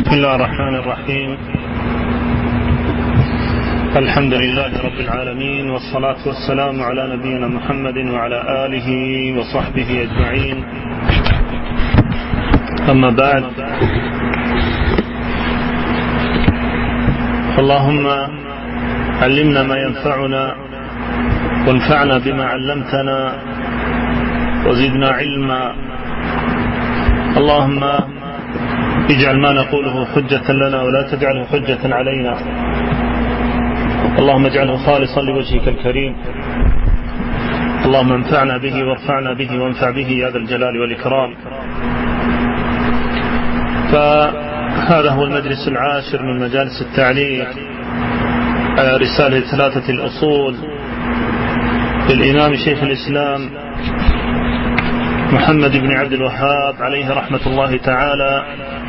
بسم الله الرحمن الرحيم. الحمد لله رب العالمين، والصلاة والسلام على نبينا محمد وعلى آله وصحبه أجمعين. أما بعد، اللهم علمنا ما ينفعنا وانفعنا بما علمتنا وزدنا علما. اللهم اجعل ما نقوله حجة لنا ولا تجعله حجة علينا. اللهم اجعله خالصا لوجهك الكريم. اللهم انفعنا به وارفعنا به وانفع به يا ذا الجلال والإكرام. فهذا هو المجلس العاشر من مجالس التعليق على رسالة ثلاثة الأصول للإمام شيخ الإسلام محمد بن عبد الوهاب عليه رحمة الله تعالى،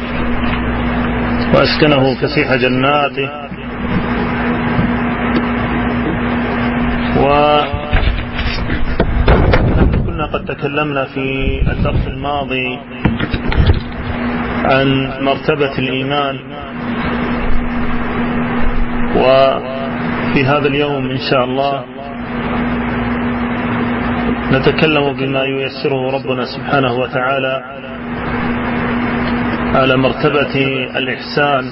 وأسكنه فسيح جناته. وكنا قد تكلمنا في الدرس الماضي عن مرتبة الإيمان، وفي هذا اليوم إن شاء الله نتكلم بما ييسره ربنا سبحانه وتعالى على مرتبة الإحسان،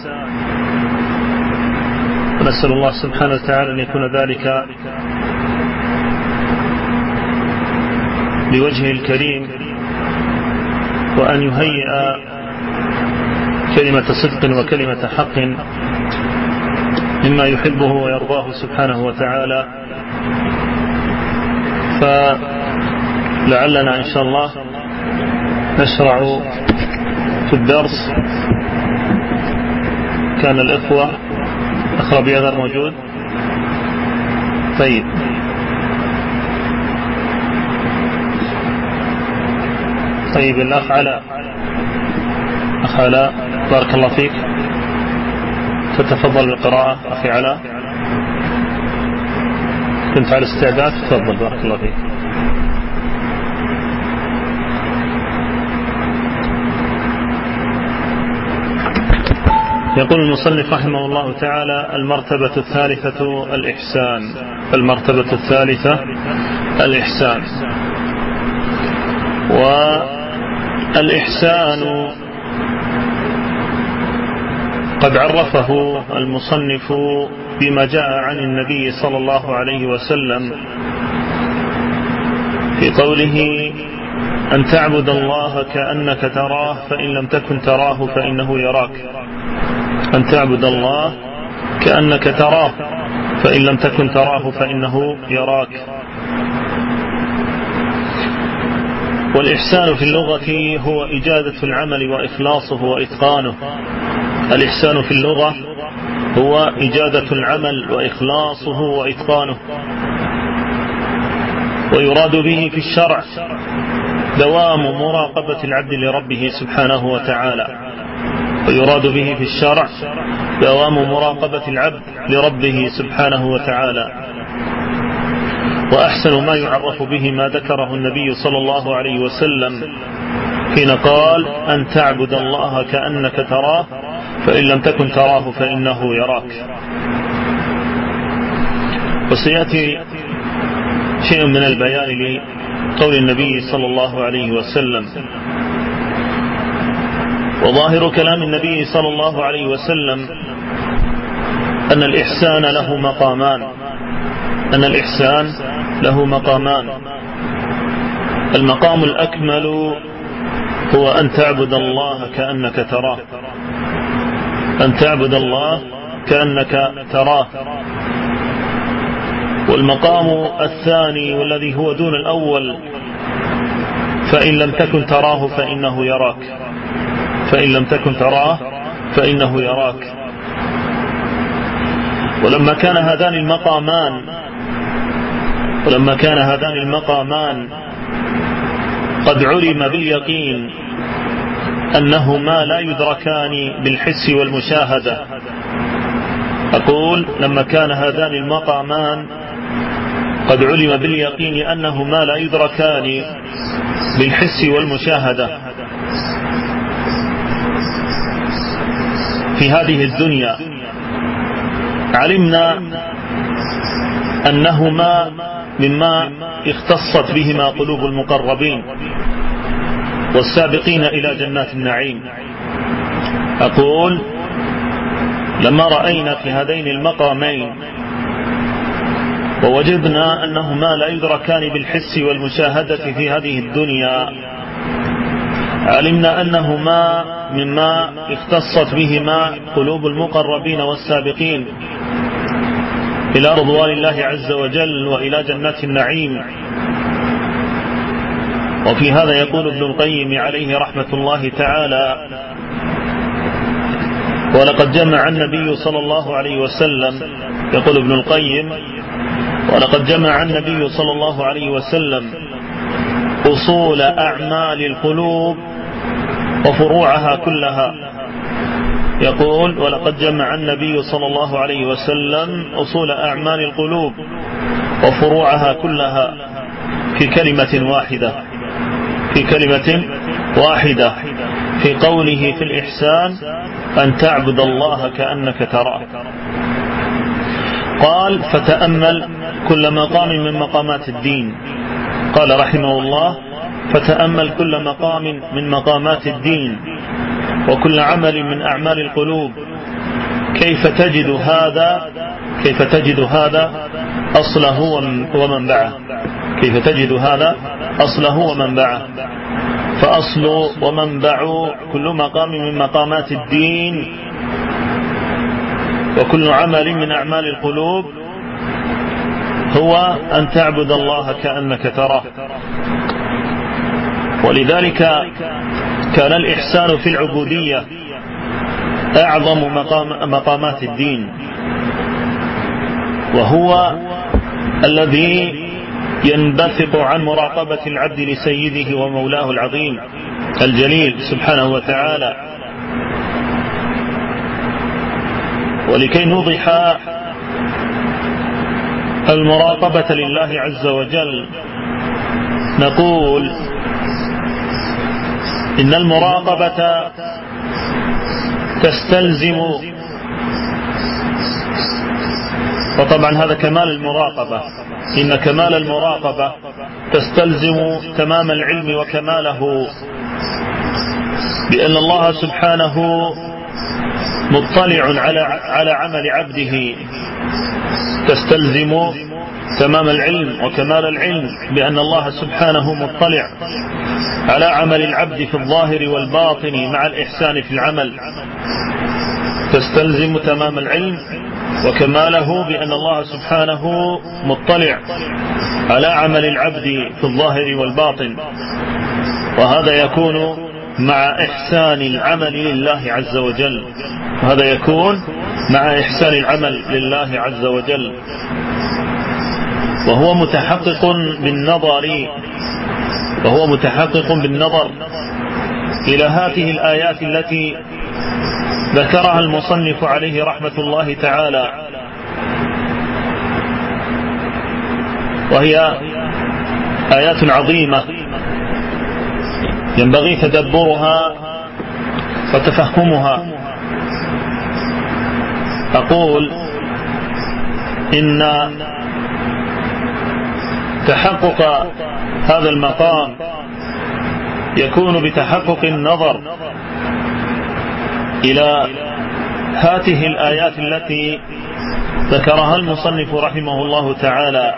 ونسأل الله سبحانه وتعالى أن يكون ذلك لوجهه الكريم، وأن يهيئ كلمة صدق وكلمة حق مما يحبه ويرضاه سبحانه وتعالى. فلعلنا إن شاء الله نشرع في الدرس. كان الإخوة أخ ربيع غير موجود. طيب الأخ علاء، أخ علاء بارك الله فيك، تتفضل بالقراءة. أخي علاء كنت على استعداد، تفضل بارك الله فيك. يقول المصنف رحمه الله تعالى: المرتبة الثالثة الإحسان. المرتبة الثالثة الإحسان. والإحسان قد عرفه المصنف بما جاء عن النبي صلى الله عليه وسلم في قوله: أن تعبد الله كأنك تراه فإن لم تكن تراه فإنه يراك. أن تعبد الله كأنك تراه فإن لم تكن تراه فإنه يراك. والإحسان في اللغة هو إجادة العمل وإخلاصه وإتقانه. الإحسان في اللغة هو إجادة العمل وإخلاصه وإتقانه. ويراد به في الشرع دوام مراقبة العبد لربه سبحانه وتعالى. ويراد به في الشرع دوام مراقبة العبد لربه سبحانه وتعالى. وأحسن ما يعرف به ما ذكره النبي صلى الله عليه وسلم حين قال: أن تعبد الله كأنك تراه فإن لم تكن تراه فإنه يراك. وسيأتي شيء من البيان لقول النبي صلى الله عليه وسلم. وظاهر كلام النبي صلى الله عليه وسلم أن الإحسان له مقامان. أن الإحسان له مقامان. المقام الأكمل هو أن تعبد الله كأنك تراه. أن تعبد الله كأنك تراه. والمقام الثاني والذي هو دون الأول: فإن لم تكن تراه فإنه يراك. فإن لم تكن تراه فإنه يراك. ولما كان هذان المقامان قد علم باليقين أنهما لا يدركان بالحس والمشاهدة. أقول: لما كان هذان المقامان قد علم باليقين أنهما لا يدركان بالحس والمشاهدة، في هذه الدنيا علمنا أنهما مما اختصت بهما قلوب المقربين والسابقين إلى جنات النعيم. أقول لما رأينا في هذين المقامين ووجدنا أنهما لا يدركان بالحس والمشاهدة في هذه الدنيا، علمنا أنهما مما اختصت بهما قلوب المقربين والسابقين إلى رضوان الله عز وجل وإلى جنات النعيم. وفي هذا يقول ابن القيم عليه رحمة الله تعالى: ولقد جمع النبي صلى الله عليه وسلم، يقول ابن القيم: ولقد جمع النبي صلى الله عليه وسلم أصول أعمال القلوب وفروعها كلها. يقول: ولقد جمع النبي صلى الله عليه وسلم أصول أعمال القلوب وفروعها كلها في كلمة واحدة، في كلمة واحدة، في قوله في الإحسان: أن تعبد الله كأنك تراه. قال: فتأمل كل مقام من مقامات الدين. قال رحمه الله: فتأمل كل مقام من مقامات الدين وكل عمل من أعمال القلوب، كيف تجد هذا أصله ومنبعه، كيف تجد هذا أصله ومنبعه. فأصل ومنبع كل مقام من مقامات الدين وكل عمل من أعمال القلوب هو أن تعبد الله كأنك تراه. ولذلك كان الإحسان في العبودية أعظم مقامات الدين، وهو الذي ينبثق عن مراقبة العبد لسيده ومولاه العظيم الجليل سبحانه وتعالى. ولكي نوضح المراقبة لله عز وجل نقول إن المراقبة تستلزم، وطبعا هذا كمال المراقبة، إن كمال المراقبة تستلزم تمام العلم وكماله، بأن الله سبحانه مطلع على عمل عبده. تستلزم تمام العلم وكمال العلم بأن الله سبحانه مطلع على عمل العبد في الظاهر والباطن مع الإحسان في العمل. تستلزم تمام العلم وكماله بأن الله سبحانه مطلع على عمل العبد في الظاهر والباطن، وهذا يكون مع إحسان العمل لله عز وجل، وهذا يكون مع إحسان العمل لله عز وجل. وهو متحقق بالنظر إلى هذه الآيات التي ذكرها المصنف عليه رحمة الله تعالى، وهي آيات عظيمة ينبغي تدبرها وتفهمها. أقول إن تحقق هذا المقام يكون بتحقق النظر إلى هذه الآيات التي ذكرها المصنف رحمه الله تعالى.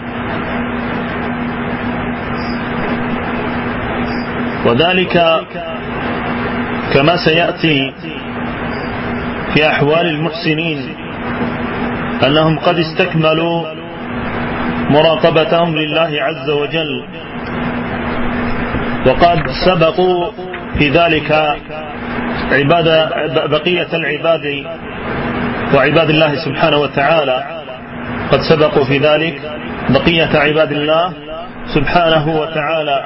وذلك كما سيأتي في أحوال المحسنين أنهم قد استكملوا مراقبتهم لله عز وجل، وقد سبقوا في ذلك بقية العباد وعباد الله سبحانه وتعالى، قد سبقوا في ذلك بقية عباد الله سبحانه وتعالى.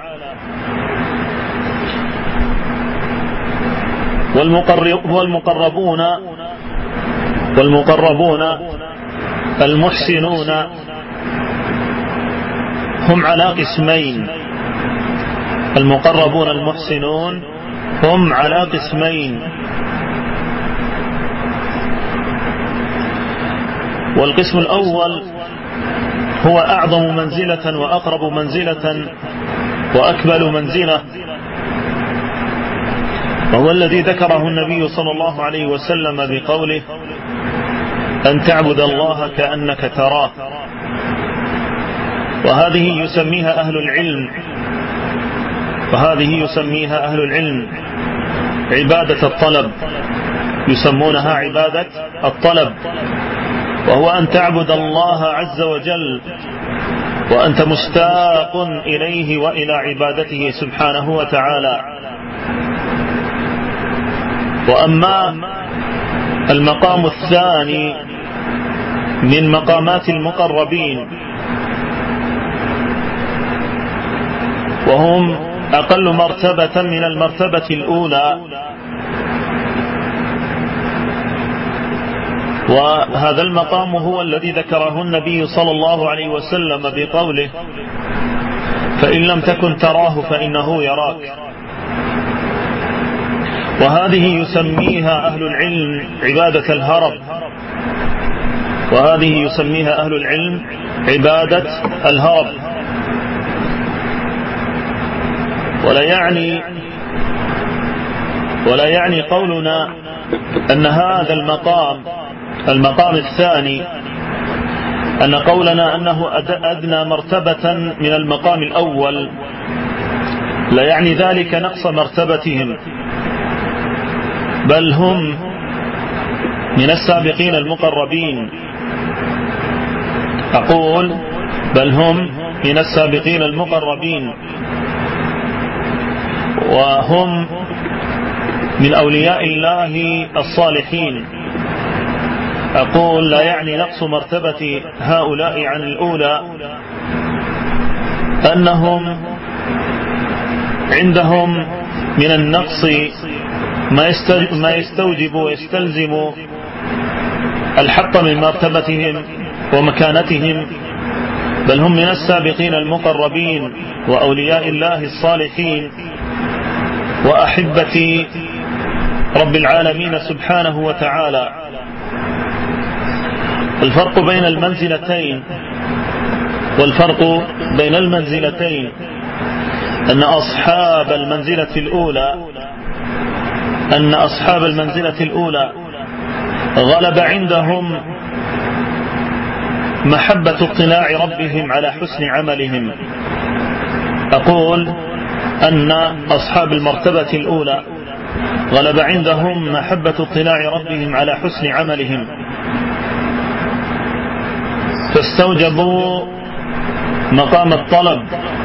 والمقربون المحسنون هم على قسمين. المقربون المحسنون هم على قسمين: والقسم الأول هو أعظم منزلة وأقرب منزلة وأكمل منزلة، وهو الذي ذكره النبي صلى الله عليه وسلم بقوله: أن تعبد الله كأنك تراه. وهذه يسميها أهل العلم عبادة الطلب، يسمونها عبادة الطلب، وهو أن تعبد الله عز وجل وأنت مشتاق إليه وإلى عبادته سبحانه وتعالى. وأما المقام الثاني من مقامات المقربين، وهم أقل مرتبة من المرتبة الأولى، وهذا المقام هو الذي ذكره النبي صلى الله عليه وسلم بقوله: فإن لم تكن تراه فإنه يراك. وهذه يسميها أهل العلم عبادة الهرب، ولا يعني قولنا أن هذا المقام الثاني، أن قولنا أنه أدنى مرتبة من المقام الأول، لا يعني ذلك نقص مرتبتهم، بل هم من السابقين المقربين. أقول بل هم من السابقين المقربين، وهم من أولياء الله الصالحين. أقول لا يعني نقص مرتبة هؤلاء عن الأولى أنهم عندهم من النقص ما يستوجب ويستلزم الحق من مرتبتهم ومكانتهم، بل هم من السابقين المقربين وأولياء الله الصالحين وأحبة رب العالمين سبحانه وتعالى. الفرق بين المنزلتين أن أصحاب المنزلة الأولى غلب عندهم محبة اطلاع ربهم على حسن عملهم. أقول أن أصحاب المرتبة الأولى غلب عندهم محبة اطلاع ربهم على حسن عملهم، فاستوجبوا مقام الطلب.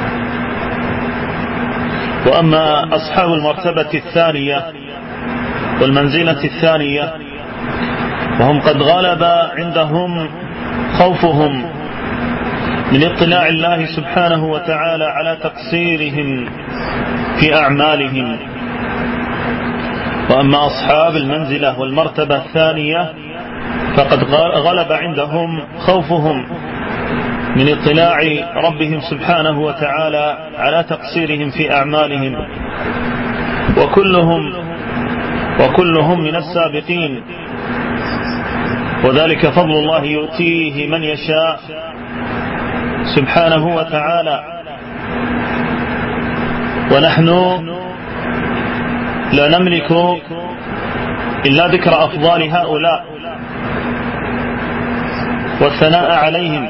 وأما أصحاب المرتبة الثانية والمنزلة الثانية وهم قد غلب عندهم خوفهم من اطلاع الله سبحانه وتعالى على تقصيرهم في أعمالهم. وأما أصحاب المنزلة والمرتبة الثانية فقد غلب عندهم خوفهم من اطلاع ربهم سبحانه وتعالى على تقصيرهم في أعمالهم، وكلهم من السابقين، وذلك فضل الله يؤتيه من يشاء سبحانه وتعالى. ونحن لا نملك إلا ذكر أفضال هؤلاء والثناء عليهم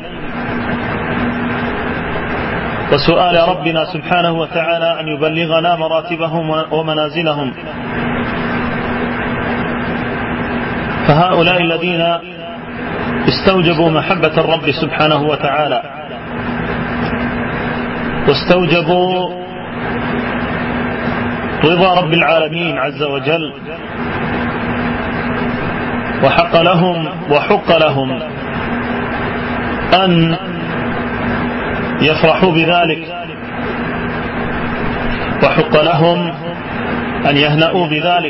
وسؤال ربنا سبحانه وتعالى أن يبلغنا مراتبهم ومنازلهم. فهؤلاء الذين استوجبوا محبة الرب سبحانه وتعالى واستوجبوا رضا رب العالمين عز وجل، وحق لهم أن يفرحوا بذلك، وحق لهم أن يهنأوا بذلك.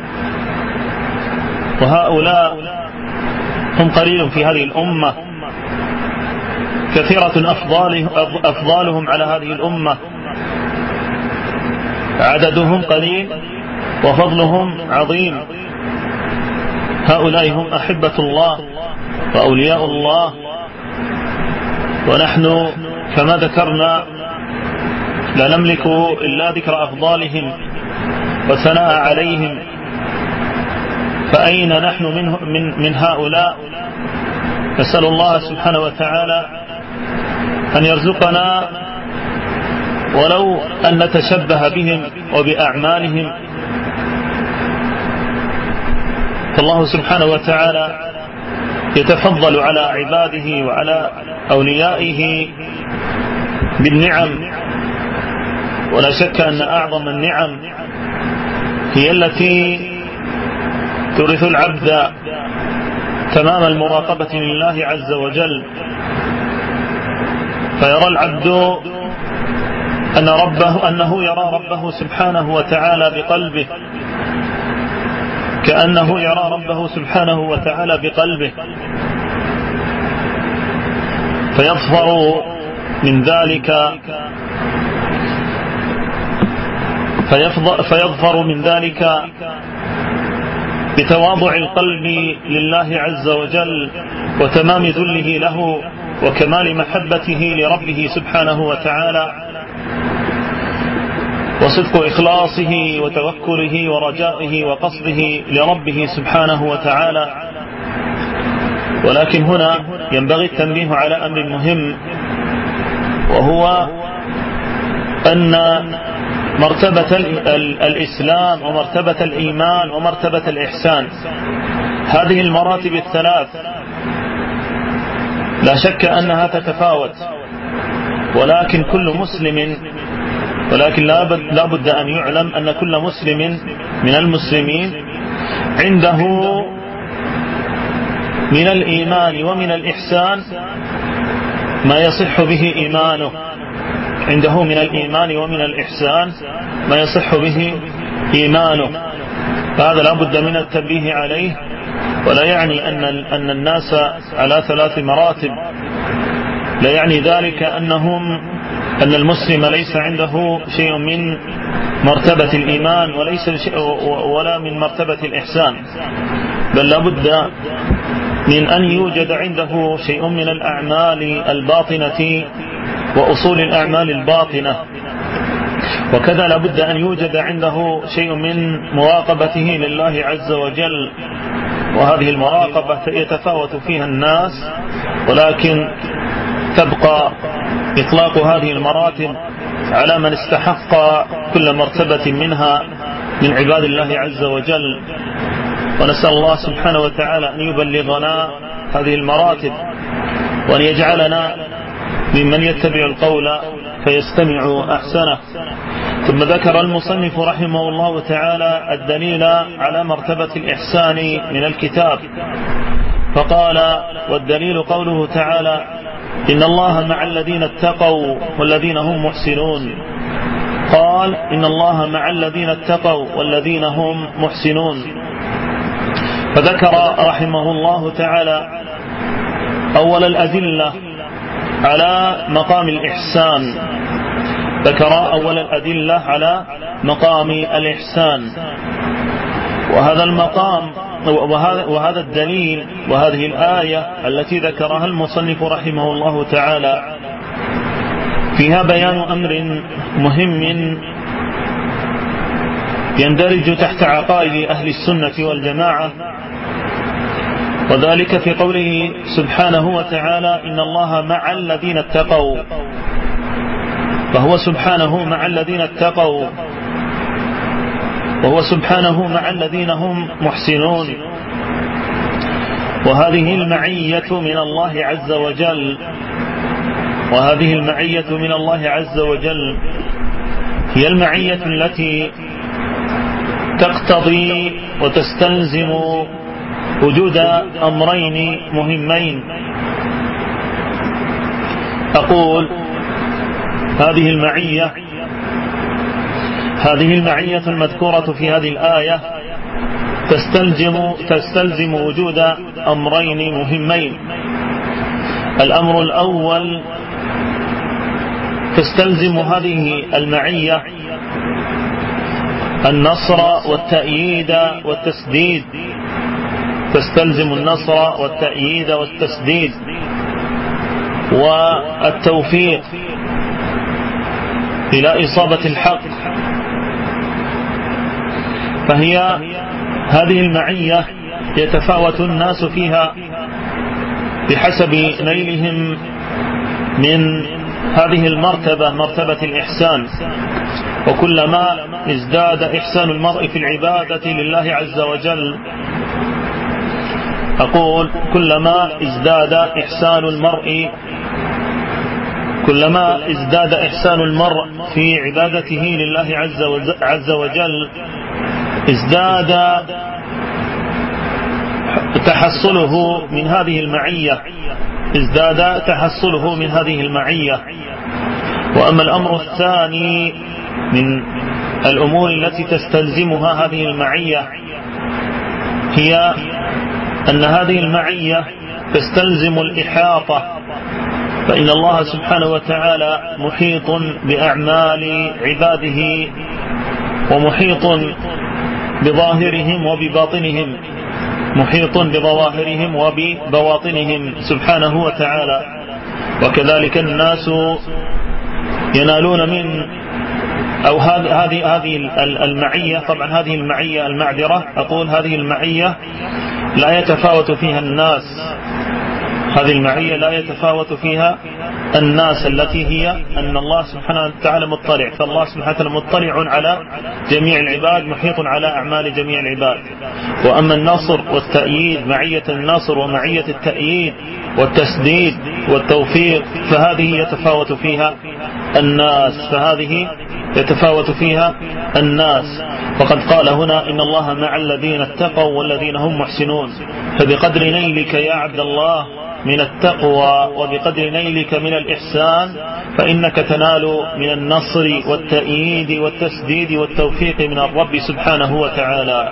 وهؤلاء هم قليل في هذه الأمة، كثيرة أفضالهم على هذه الأمة، عددهم قليل وفضلهم عظيم. هؤلاء هم أحبة الله وأولياء الله، ونحن كما ذكرنا لا نملك إلا ذكر أفضالهم وثناء عليهم، فأين نحن من هؤلاء؟ نسأل الله سبحانه وتعالى أن يرزقنا ولو أن نتشبه بهم وبأعمالهم. فالله سبحانه وتعالى يتفضل على عباده وعلى أوليائه بالنعم، ولا شك أن أعظم النعم هي التي تورث العبد تمام المراقبة لله عز وجل، فيرى العبد أنه يرى ربه سبحانه وتعالى بقلبه، كأنه يرى ربه سبحانه وتعالى بقلبه، فيظفر من ذلك بتواضع القلب لله عز وجل وتمام ذله له وكمال محبته لربه سبحانه وتعالى، وصدق إخلاصه وتوكله ورجائه وقصده لربه سبحانه وتعالى. ولكن هنا ينبغي التنبيه على أمر مهم، وهو أن مرتبة الإسلام ومرتبة الإيمان ومرتبة الإحسان، هذه المراتب الثلاث لا شك أنها تتفاوت، ولكن لا بد أن يعلم أن كل مسلم من المسلمين عنده من الإيمان ومن الإحسان ما يصح به إيمانه، عنده من الإيمان ومن الإحسان ما يصح به إيمانه، فهذا لا بد من التنبيه عليه. ولا يعني أن الناس على 3 مراتب، لا يعني ذلك أن المسلم ليس عنده شيء من مرتبة الإيمان ولا من مرتبة الإحسان، بل لا بد من أن يوجد عنده شيء من الأعمال الباطنة وأصول الأعمال الباطنة، وكذا لا بد أن يوجد عنده شيء من مراقبته لله عز وجل. وهذه المراقبة يتفاوت فيها الناس، ولكن تبقى إطلاق هذه المراتب على من استحق كل مرتبة منها من عباد الله عز وجل. ونسأل الله سبحانه وتعالى أن يبلغنا هذه المراتب، وأن يجعلنا ممن يتبع القول فيستمع أحسنه. ثم ذكر المصنف رحمه الله تعالى الدليل على مرتبة الإحسان من الكتاب، فقال: والدليل قوله تعالى: إن الله مع الذين اتقوا والذين هم محسنون. قال: إن الله مع الذين اتقوا والذين هم محسنون. فذكر رحمه الله تعالى أول الأدلة على مقام الإحسان، ذكر أول الأدلة على مقام الإحسان، وهذا المقام وهذا الدليل وهذه الآية التي ذكرها المصنف رحمه الله تعالى فيها بيان أمر مهم يندرج تحت عقائد أهل السنة والجماعة، وذلك في قوله سبحانه وتعالى: إن الله مع الذين اتقوا، فهو سبحانه مع الذين اتقوا، وهو سبحانه مع الذين هم محسنون. وهذه المعية من الله عز وجل، وهذه المعية من الله عز وجل هي المعية التي تقتضي وتستلزم وجود أمرين مهمين. أقول هذه المعية المذكورة في هذه الآية تستلزم وجود أمرين مهمين. الأمر الأول: تستلزم هذه المعية النصر والتأييد والتسديد تستلزم النصر والتأييد والتسديد والتوفيق إلى إصابة الحق. فهي هذه المعية يتفاوت الناس فيها بحسب نيلهم من هذه المرتبة، مرتبة الإحسان. وكلما ازداد إحسان المرء في العبادة لله عز وجل، أقول كلما ازداد إحسان المرء في عبادته لله عز وجل، ازداد تحصله من هذه المعية. وأما الأمر الثاني من الأمور التي تستلزمها هذه المعية هي أن هذه المعية تستلزم الإحاطة، فإن الله سبحانه وتعالى محيط بأعمال عباده ومحيط بظاهرهم وببواطنهم سبحانه وتعالى. وكذلك الناس ينالون من أو هذه المعية، طبعا هذه المعية المعذرة، أقول هذه المعية لا يتفاوت فيها الناس، هذه المعية لا يتفاوت فيها الناس، التي هي أن الله سبحانه وتعالى مطلع، فالله سبحانه وتعالى مطلع على جميع العباد، محيط على أعمال جميع العباد. وأما النصر والتأييد، معية النصر ومعية التأييد والتسديد والتوفيق، فهذه يتفاوت فيها الناس. فقد قال هنا إن الله مع الذين اتقوا والذين هم محسنون. فبقدر نيلك يا عبد الله من التقوى وبقدر نيلك من الإحسان فإنك تنال من النصر والتأييد والتسديد والتوفيق من الرب سبحانه وتعالى.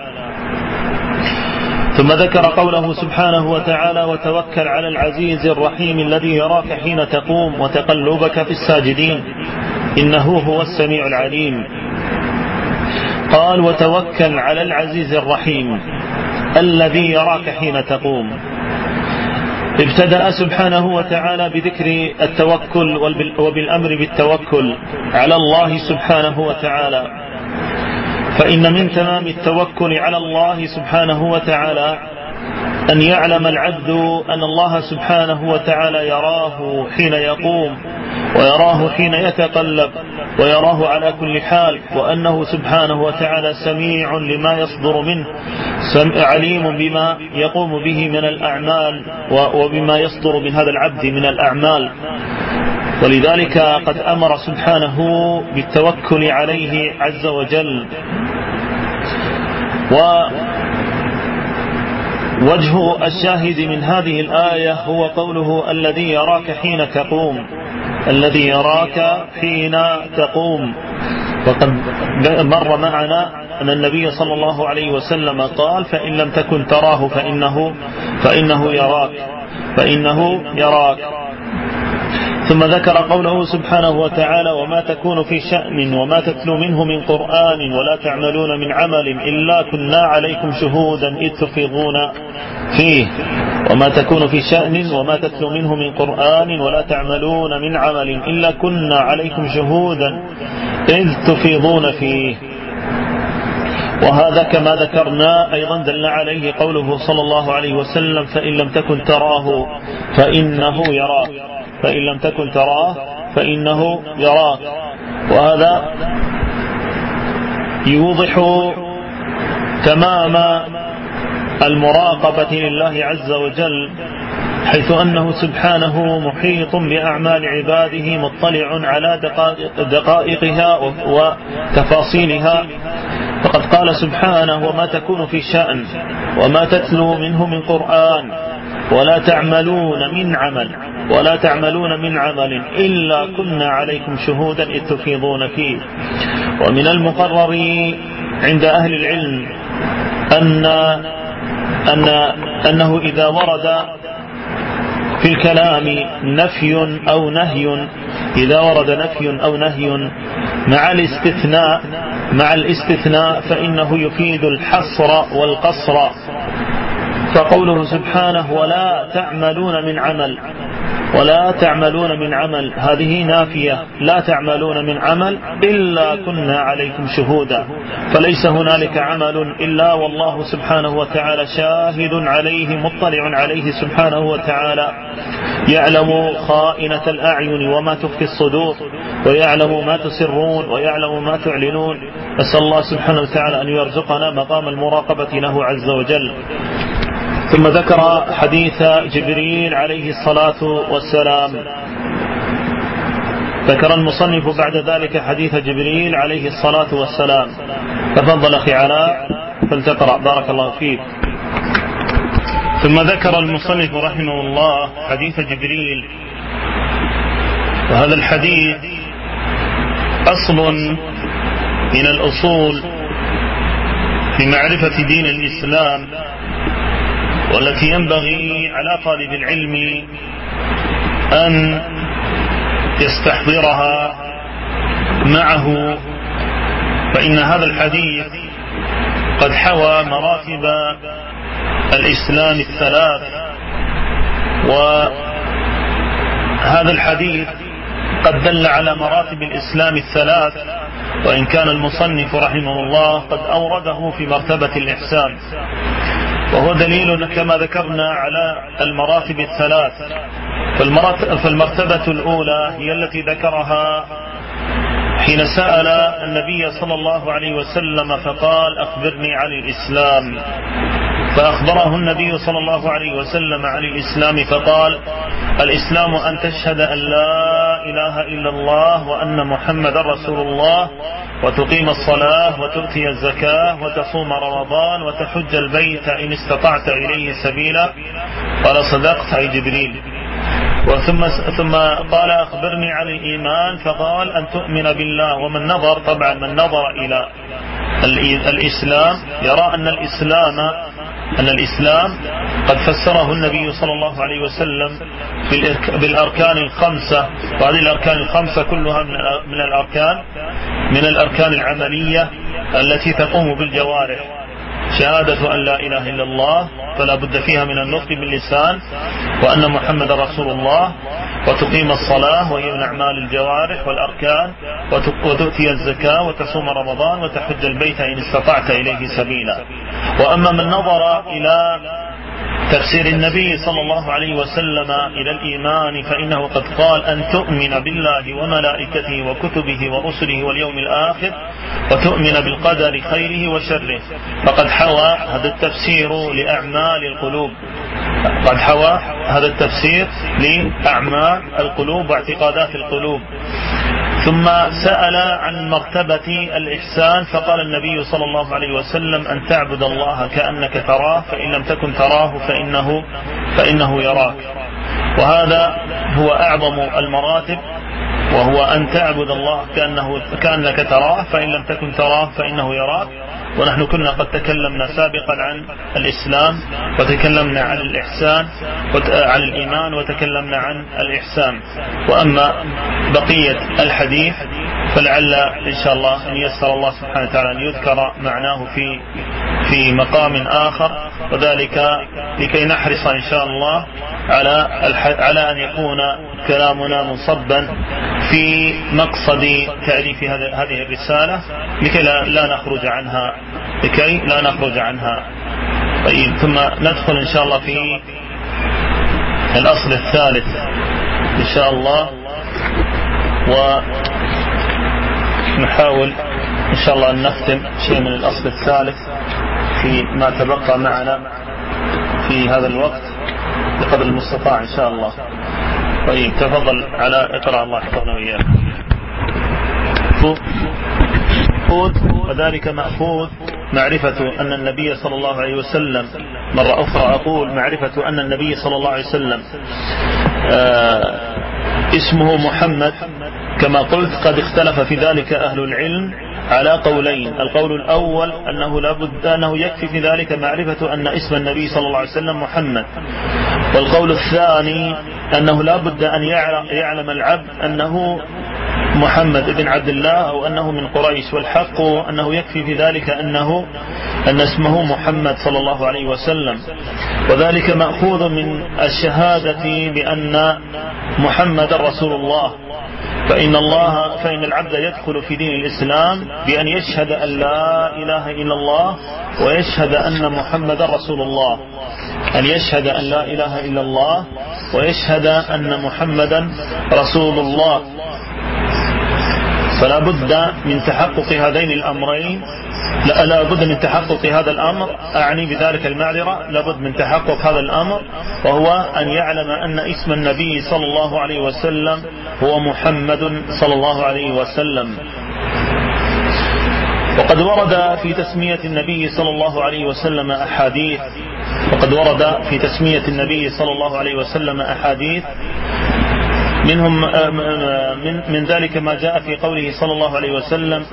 ثم ذكر قوله سبحانه وتعالى: وتوكل على العزيز الرحيم الذي يراك حين تقوم وتقلبك في الساجدين إنه هو السميع العليم. قال: وتوكل على العزيز الرحيم الذي يراك حين تقوم. ابتدأ سبحانه وتعالى بذكر التوكل وبالأمر بالتوكل على الله سبحانه وتعالى، فإن من تمام التوكل على الله سبحانه وتعالى أن يعلم العبد أن الله سبحانه وتعالى يراه حين يقوم ويراه حين يتقلب ويراه على كل حال، وأنه سبحانه وتعالى سميع لما يصدر منه، عليم بما يقوم به من الأعمال وبما يصدر من هذا العبد من الأعمال. ولذلك قد أمر سبحانه بالتوكل عليه عز وجل. ووجه الشاهد من هذه الآية هو قوله: الذي يراك حين تقوم، الذي يراك حين تقوم. وقد مر معنا أن النبي صلى الله عليه وسلم قال: فإن لم تكن تراه فإنه يراك. ثم ذكر قوله سبحانه وتعالى: وما تكون في شأن وما تتلو منه من قرآن ولا تعملون من عمل إلا كنا عليكم شهودا إذ تفيضون فيه. وما تكون في شأن وما تتلو منه من قرآن ولا تعملون من عمل إلا كنا عليكم شهودا إذ تفيضون فيه. وهذا كما ذكرنا أيضا دل عليه قوله صلى الله عليه وسلم: فإن لم تكن تراه فإنه يراك، فإن لم تكن تراه فإنه يراك. وهذا يوضح تمام المراقبة لله عز وجل، حيث أنه سبحانه محيط بأعمال عباده، مطلع على دقائقها وتفاصيلها. فقد قال سبحانه: وما تكون في شأن وما تتلو منه من قرآن ولا تعملون من عمل إلا كنا عليكم شهودا إذ تفيضون فيه. ومن المقرر عند أهل العلم أنه إذا ورد في الكلام نفي أو نهي مع الاستثناء فإنه يفيد الحصر والقصر. فقوله سبحانه ولا تعملون من عمل هذه نافية، لا تعملون من عمل إلا كنا عليكم شهودا، فليس هنالك عمل إلا والله سبحانه وتعالى شاهد عليه مطلع عليه سبحانه وتعالى، يعلم خائنة الأعين وما تخفي الصدور، ويعلم ما تسرون ويعلم ما تعلنون. أسأل الله سبحانه وتعالى أن يرزقنا مقام المراقبة له عز وجل. ثم ذكر حديث جبريل عليه الصلاة والسلام. ذكر المصنف بعد ذلك حديث جبريل عليه الصلاة والسلام. تفضل أخي علاء فلتقرأ بارك الله فيك. ثم ذكر المصنف رحمه الله حديث جبريل، وهذا الحديث أصل من الأصول في معرفة دين الإسلام، والتي ينبغي على طالب العلم أن يستحضرها معه، فإن هذا الحديث قد حوى مراتب الإسلام الثلاث. وهذا الحديث قد دل على مراتب الإسلام الثلاث، وإن كان المصنف رحمه الله قد أورده في مرتبة الإحسان، وهو دليل كما ذكرنا على المراتب الثلاث. فالمرتبة الأولى هي التي ذكرها حين سأل النبي صلى الله عليه وسلم فقال أخبرني عن الإسلام، فأخبره النبي صلى الله عليه وسلم عن الإسلام فقال الإسلام أن تشهد أن لا إله إلا الله وأن محمد رسول الله، وتقيم الصلاة وتؤتي الزكاة وتصوم رمضان وتحج البيت إن استطعت إليه سبيلا. قال صدقت أي جبريل. ثم قال أخبرني عن الإيمان، فقال أن تؤمن بالله. ومن نظر طبعا من نظر إلى الإسلام يرى أن الإسلام قد فسره النبي صلى الله عليه وسلم بالأركان الخمسة، وهذه الأركان الخمسة كلها من الأركان العملية التي تقوم بالجوارح. شهادة أن لا إله إلا الله فلا بد فيها من النطق باللسان، وأن محمد رسول الله، وتقيم الصلاة وهي من أعمال الجوارح والأركان، وتؤتي الزكاة وتصوم رمضان وتحج البيت إن استطعت إليه سبيلا. وأما من نظر إلى تفسير النبي صلى الله عليه وسلم إلى الإيمان فإنه قد قال أن تؤمن بالله وملائكته وكتبه ورسله واليوم الآخر وتؤمن بالقدر خيره وشره، فقد حوى هذا التفسير لأعمال القلوب، قد حوى هذا التفسير لأعمال القلوب واعتقادات القلوب. ثم سأل عن مرتبة الإحسان، فقال النبي صلى الله عليه وسلم أن تعبد الله كأنك تراه فإن لم تكن تراه فإنه يراك. وهذا هو أعظم المراتب، وهو أن تعبد الله كأنك تراه فإن لم تكن تراه فإنه يراك. ونحن كنا قد تكلمنا سابقا عن الإسلام، وتكلمنا عن الإحسان عن الإيمان، وتكلمنا عن الإحسان. وأما بقية الحديث فلعل إن شاء الله أن يسر الله سبحانه وتعالى أن يذكر معناه في مقام آخر، وذلك لكي نحرص إن شاء الله على أن يكون كلامنا مصبا في مقصد تعريف هذه الرسالة لكي لا نخرج عنها. طيب، ثم ندخل إن شاء الله في الأصل الثالث إن شاء الله، ونحاول إن شاء الله أن نختم شيء من الأصل الثالث في ما تبقى معنا في هذا الوقت بقدر المستطاع إن شاء الله. طيب، تفضل على اقرأ الله يحفظنا وإياك. وذلك مأخوذ معرفة أن النبي صلى الله عليه وسلم، مرة أخرى أقول معرفة أن النبي صلى الله عليه وسلم اسمه محمد، كما قلت قد اختلف في ذلك أهل العلم على قولين. القول الأول أنه يكفي في ذلك معرفة أن اسم النبي صلى الله عليه وسلم محمد، والقول الثاني أنه لا بد أن يعلم العبد أنه محمد بن عبد الله أو أنه من قريش، والحق أنه يكفي في ذلك أن اسمه محمد صلى الله عليه وسلم، وذلك مأخوذ من الشهادة بأن محمد رسول الله. فإن العبد يدخل في دين الإسلام بأن يشهد أن لا إله إلا الله ويشهد أن محمد رسول الله، أن يشهد أن لا إله إلا الله ويشهد أن محمدا رسول الله. فلا بد من تحقق هذين الأمرين، لا بد من تحقق هذا الأمر، أعني بذلك المعذرة، لا بد من تحقق هذا الأمر، وهو أن يعلم أن اسم النبي صلى الله عليه وسلم هو محمد صلى الله عليه وسلم. وقد ورد في تسمية النبي صلى الله عليه وسلم أحاديث، منهم من ذلك ما جاء في قوله صلى الله عليه وسلم: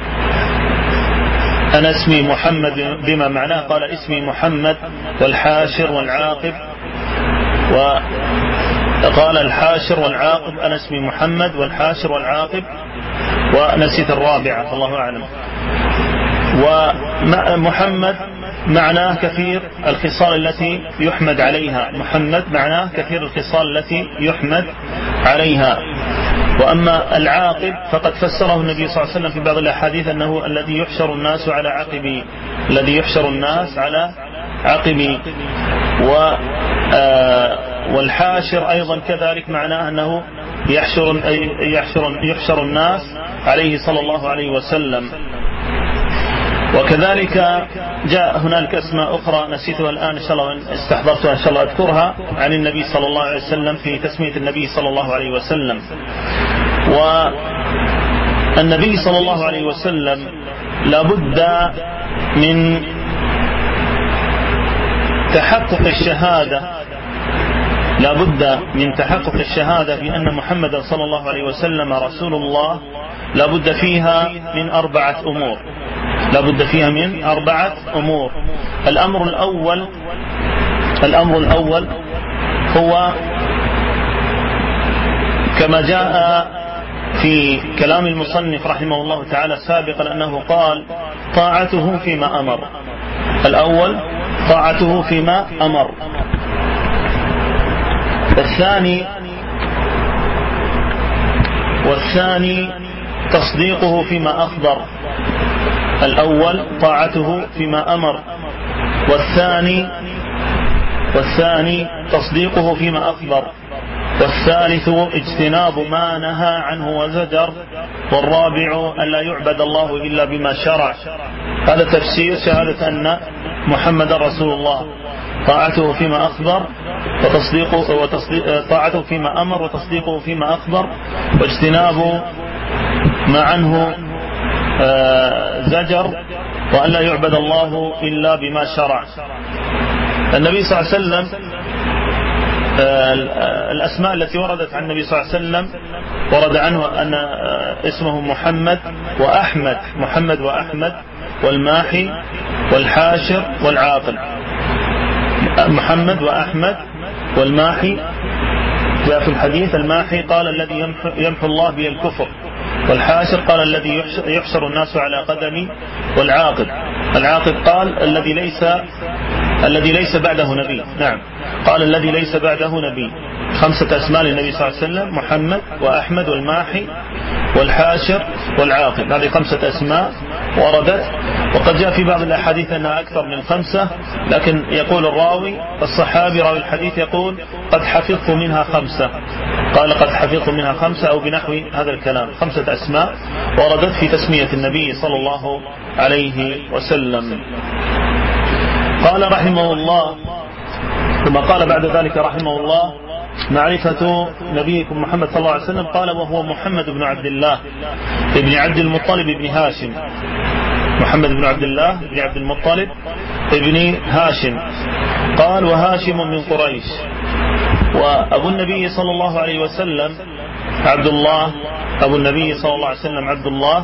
أنا اسمي محمد، بما معناه قال اسمي محمد والحاشر والعاقب، وقال الحاشر والعاقب، أنا اسمي محمد والحاشر والعاقب، ونسيت الرابعة الله أعلم. ومحمد معناه كثير الخصال التي يحمد عليها، محمد معناه كثير الخصال التي يحمد عليها. وأما العاقب فقد فسره النبي صلى الله عليه وسلم في بعض الأحاديث أنه الذي يحشر الناس على عقبه، الذي يحشر الناس على عقبه. والحاشر أيضا كذلك معناه أنه يحشر الناس عليه صلى الله عليه وسلم. وكذلك جاء هنالك أسماء أخرى نسيتها الآن، إن شاء الله استحضرتها إن شاء الله أذكرها، عن النبي صلى الله عليه وسلم في تسمية النبي صلى الله عليه وسلم. والنبي صلى الله عليه وسلم لابد من تحقق الشهادة بأن محمدا صلى الله عليه وسلم رسول الله، لابد فيها من أربعة أمور. الأمر الأول هو كما جاء في كلام المصنف رحمه الله تعالى سابقا أنه قال: طاعته فيما أمر. الأول طاعته فيما أمر. والثاني تصديقه فيما أخبر. الأول طاعته فيما أمر، والثاني تصديقه فيما أخبر، والثالث اجتناب ما نهى عنه وزجر، والرابع أن لا يعبد الله إلا بما شرع. هذا تفسير شهادة أن محمد رسول الله: طاعته فيما أخبر طاعته فيما أمر وتصديقه فيما أخبر، واجتناب ما عنه زجر، وأن لا يعبد الله إلا بما شرع. النبي صلى الله عليه وسلم الأسماء التي وردت عن النبي صلى الله عليه وسلم ورد عنه أن اسمه محمد وأحمد والماحي والحاشر والعاقل. محمد وأحمد والماحي، جاء في الحديث: الماحي قال الذي يمحو الله به الكفر، والحاشر قال الذي يحشر الناس على قدمي، والعاقب قال الذي ليس بعده نبي. نعم، قال الذي ليس بعده نبي. 5 أسماء للنبي صلى الله عليه وسلم: محمد وأحمد والماحي والحاشر والعاقب. هذه 5 أسماء وردت، وقد جاء في بعض الأحاديث أنها أكثر من 5، لكن يقول الصحابي راوي الحديث يقول: قد حفظت منها 5. قال: قد حفظت منها 5 أو بنحو هذا الكلام. 5 أسماء وردت في تسمية النبي صلى الله عليه وسلم. قال رحمه الله، ثم قال بعد ذلك رحمه الله: معرفة نبيكم محمد صلى الله عليه وسلم. قال: وهو محمد بن عبد الله ابن عبد المطلب ابن هاشم. محمد بن عبد الله ابن عبد المطلب ابن هاشم. قال: وهاشم من قريش. وأبو النبي صلى الله عليه وسلم عبد الله، أبو النبي صلى الله عليه وسلم عبد الله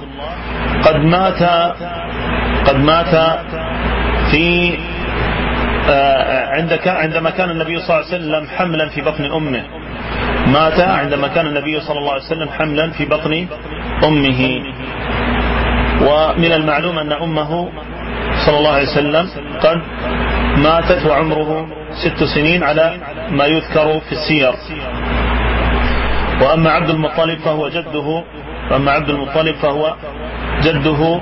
قد مات في عندما كان النبي صلى الله عليه وسلم حملا في بطن أمه. مات عندما كان النبي صلى الله عليه وسلم حملا في بطن أمه. ومن المعلوم أن أمه صلى الله عليه وسلم قد ماتت وعمره 6 سنين على ما يذكر في السير. وأما عبد المطلب فهو جده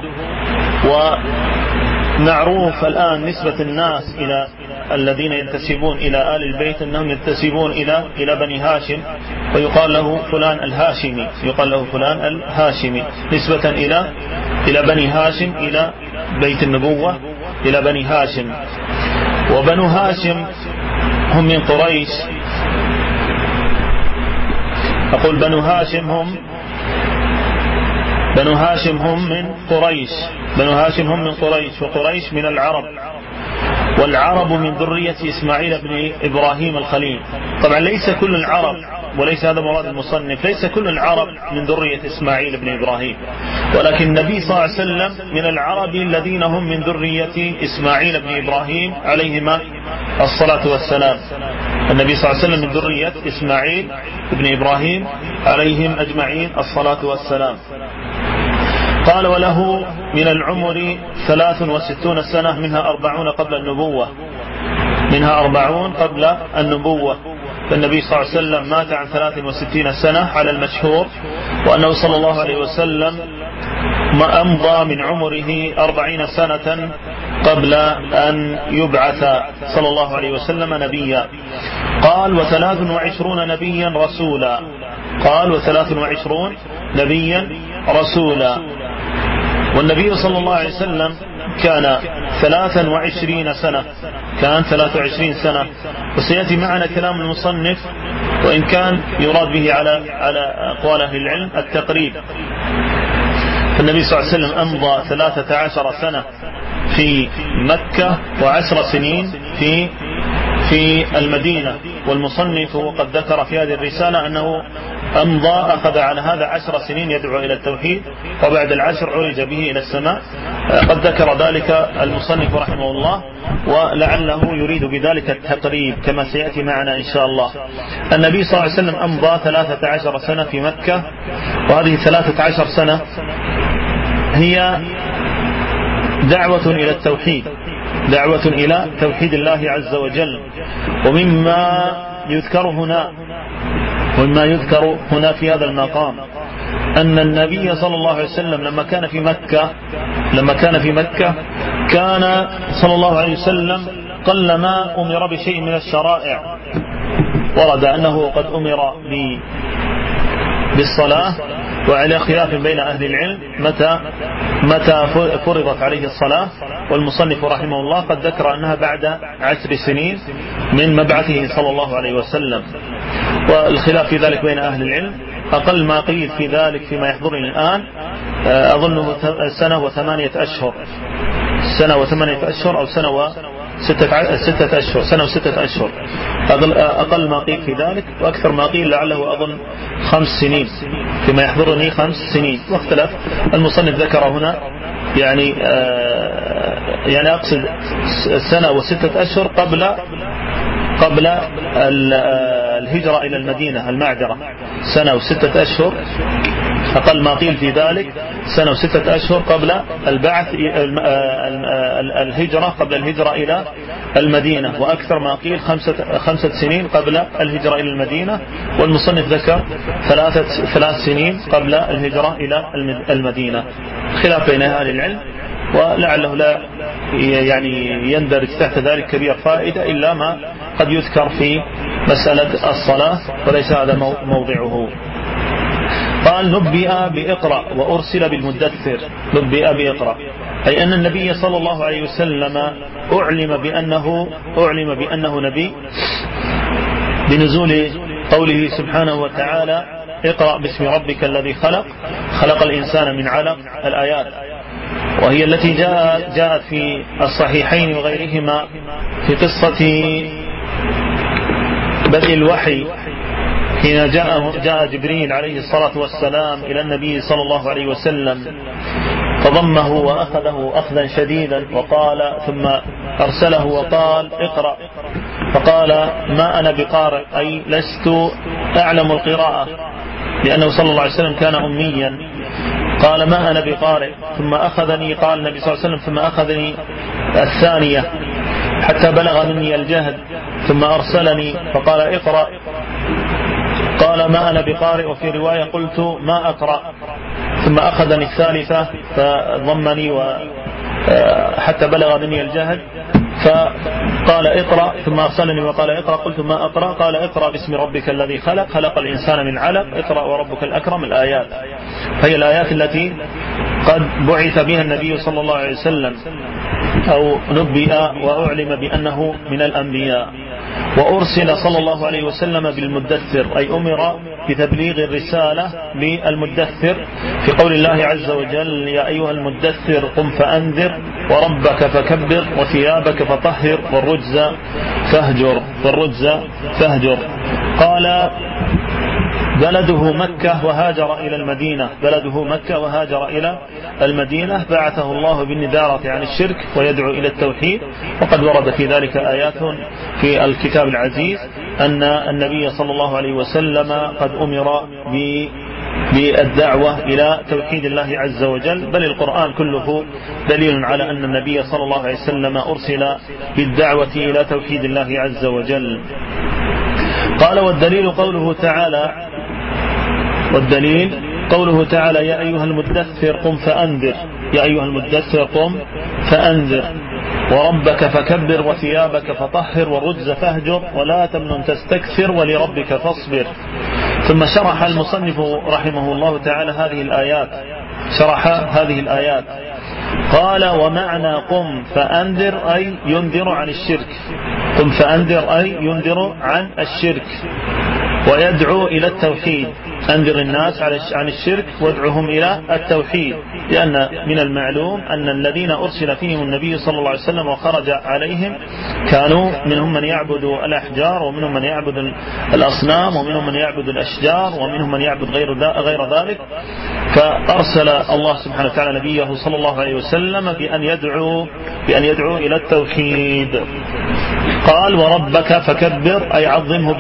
ومعروف الآن نسبة الناس إلى الذين ينتسبون إلى آل البيت أنهم ينتسبون إلى بني هاشم، ويقال له فلان الهاشمي نسبة إلى بني هاشم، إلى بيت النبوة، إلى بني هاشم. وبنو هاشم هم من قريش. أقول بنو هاشم هم من قريش، وقريش من العرب، والعرب من ذرية إسماعيل بن إبراهيم الخليل. طبعا ليس كل العرب، وليس هذا مراد المصنف، ليس كل العرب من ذرية إسماعيل بن إبراهيم، ولكن النبي صلى الله عليه وسلم من العرب الذين هم من ذرية إسماعيل بن إبراهيم عليهما الصلاة والسلام. النبي صلى الله عليه وسلم من ذرية إسماعيل بن إبراهيم عليهم أجمعين الصلاة والسلام. قال: وله من العمر 63 سنة، منها 40 قبل النبوة. فالنبي صلى الله عليه وسلم مات عن 63 سنة على المشهور، وأنه صلى الله عليه وسلم ما أمضى من عمره 40 سنة قبل أن يبعث صلى الله عليه وسلم نبيا. قال: 23 نبيا رسولا. والنبي صلى الله عليه وسلم كان 23 سنة، وسيأتي معنا كلام المصنف، وإن كان يراد به على أقوال أهل العلم التقريب. فالنبي صلى الله عليه وسلم أمضى 13 سنة في مكة و10 سنين في المدينة. والمصنف وقد ذكر في هذه الرسالة أنه أخذ على هذا 10 سنين يدعو إلى التوحيد، وبعد 10 عرج به إلى السماء. قد ذكر ذلك المصنف رحمه الله، ولعله يريد بذلك التقريب كما سيأتي معنا إن شاء الله. النبي صلى الله عليه وسلم أمضى 13 سنة في مكة، وهذه 13 سنة هي دعوة إلى توحيد الله عز وجل. ومما يذكر هنا في هذا المقام أن النبي صلى الله عليه وسلم لما كان في مكة كان صلى الله عليه وسلم قلما أمر بشيء من الشرائع. ورد أنه قد أمر بالصلاة، وعلى خلاف بين أهل العلم متى فرضت عليه الصلاة. والمصنف رحمه الله قد ذكر أنها بعد 10 سنين من مبعثه صلى الله عليه وسلم. والخلاف في ذلك بين أهل العلم. أقل ما قيل في ذلك فيما يحضرني الآن أظنه 1 سنة و8 أشهر، أو 1 سنة و6 أشهر. أقل ما قيل في ذلك، وأكثر ما قيل لعله أظن 5 سنين فيما يحضرني، 5 سنين. واختلف المصنف ذكر هنا يعني أقصد 1 سنة و6 أشهر قبل الهجرة إلى المدينة، المعذرة 1 سنة و6 أشهر. أقل ما قيل في ذلك 1 سنة و6 أشهر قبل البعث، الهجرة قبل الهجرة إلى المدينة. وأكثر ما قيل 5 سنين قبل الهجرة إلى المدينة. والمصنف ذكر 3 سنين قبل الهجرة إلى المدينة. خلاف بين أهل العلم، ولعله لا يندرج تحت ذلك كبير فائدة إلا ما قد يذكر في مسألة الصلاة، وليس هذا موضعه. قال: نبئ بإقرأ وأرسل بالمدثر. نبئ بإقرأ أي أن النبي صلى الله عليه وسلم أعلم بأنه نبي بنزول قوله سبحانه وتعالى: اقرأ باسم ربك الذي خلق الإنسان من علق، الآيات، وهي التي جاءت في الصحيحين وغيرهما في قصة بدء الوحي حين جاء جبريل عليه الصلاة والسلام إلى النبي صلى الله عليه وسلم، فضمه وأخذه أخذا شديدا، وقال ثم أرسله وقال: اقرأ. فقال: ما أنا بقارئ، أي أعلم القراءة، لأنه صلى الله عليه وسلم كان أميا. قال ما أنا بقارئ، ثم أخذني، قال النبي صلى الله عليه وسلم ثم أخذني الثانية حتى بلغ مني الجهد، ثم أرسلني فقال اقرأ، قال ما أنا بقارئ، وفي رواية قلت ما أقرأ، ثم أخذني الثالثة فضمني حتى بلغ مني الجهد فقال اقرأ، ثم أرسلني وقال اقرأ، قلت ما أقرأ، قال اقرأ باسم ربك الذي خلق، خلق الإنسان من علق، اقرأ وربك الأكرم. الآيات هي الآيات التي قد بعث بها النبي صلى الله عليه وسلم أو نبئ وأعلم بأنه من الأنبياء. وأرسل صلى الله عليه وسلم بالمدثر، أي أمر بتبليغ الرسالة بالمدثر، في قول الله عز وجل يا أيها المدثر قم فأنذر وربك فكبر وثيابك فطهر والرجز فاهجر. قال بلده مكة وهاجر إلى المدينة، بلده مكة وهاجر إلى المدينة، بعثه الله بالندارة عن الشرك ويدعو إلى التوحيد. وقد ورد في ذلك آيات في الكتاب العزيز أن النبي صلى الله عليه وسلم قد أمر بالدعوة إلى توحيد الله عز وجل، بل القرآن كله دليل على أن النبي صلى الله عليه وسلم أرسل بالدعوة إلى توحيد الله عز وجل. قال والدليل قوله تعالى يا أيها المدثر قم فأنذر، يا أيها المدثر قم فأنذر وربك فكبر وثيابك فطهر والرجز فاهجر ولا تمنن تستكثر ولربك فاصبر. ثم شرح المصنف رحمه الله تعالى هذه الآيات، قال ومعنى قم فأنذر أي ينذر عن الشرك، قم فأنذر أي ينذر عن الشرك ويدعو إلى التوحيد، أنذر الناس عن الشرك وادعوهم إلى التوحيد، لأن من المعلوم أن الذين أرسل فيهم النبي صلى الله عليه وسلم وخرج عليهم كانوا منهم من يعبد الأحجار، ومنهم من يعبد الأصنام، ومنهم من يعبد الأشجار، ومنهم من يعبد غير ذلك. فأرسل الله سبحانه وتعالى نبيه صلى الله عليه وسلم بأن يدعو إلى التوحيد. قال وربك فكبر أي عظمه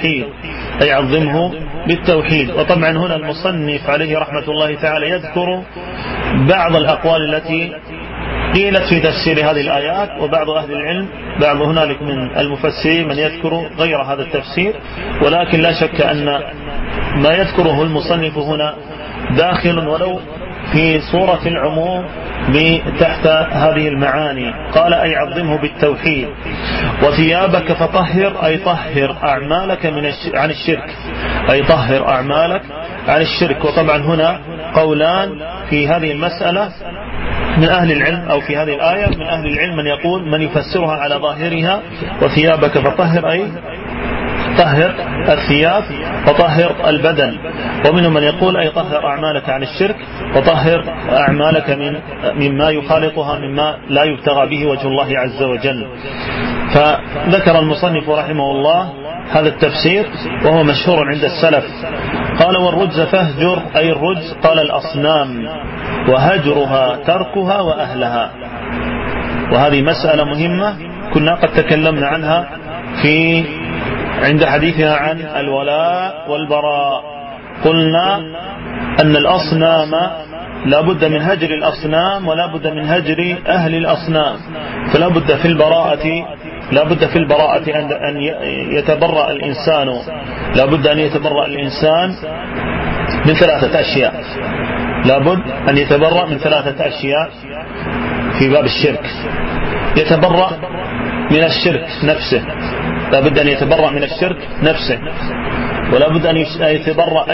بالتوحيد. وطبعا هنا المصنف عليه رحمة الله تعالى يذكر بعض الأقوال التي قيلت في تفسير هذه الآيات، وبعض أهل العلم هنالك من المفسرين من يذكر غير هذا التفسير، ولكن لا شك أن ما يذكره المصنف هنا داخل ولو في صورة العموم تحت هذه المعاني. قال أي عظمه بالتوحيد. وثيابك فطهر أي طهر أعمالك عن الشرك، أي طهر أعمالك عن الشرك. وطبعا هنا قولان في هذه المسألة من أهل العلم، أو في هذه الآية من أهل العلم من يقول من يفسرها على ظاهرها وثيابك فطهر أي طهر الثياب وطهر البدن، ومنهم من يقول أي طهر أعمالك عن الشرك وطهر أعمالك مما يخالطها مما لا يبتغى به وجه الله عز وجل. فذكر المصنف رحمه الله هذا التفسير وهو مشهور عند السلف. قال والرجز فاهجر أي الرجز قال الأصنام، وهجرها تركها وأهلها. وهذه مسألة مهمة كنا قد تكلمنا عنها عند حديثنا عن الولاء والبراء. قلنا أن الأصنام لا بد من هجر الأصنام ولا بد من هجر أهل الأصنام، فلا بد في البراءة أن يتبرأ الإنسان، لا بد أن يتبرأ الإنسان من ثلاثة أشياء، لا بد أن يتبرأ من ثلاثة أشياء في باب الشرك. يتبرأ من الشرك نفسه، لا بد أن يتبرأ من الشرك نفسه، ولا بد أن يتبرأ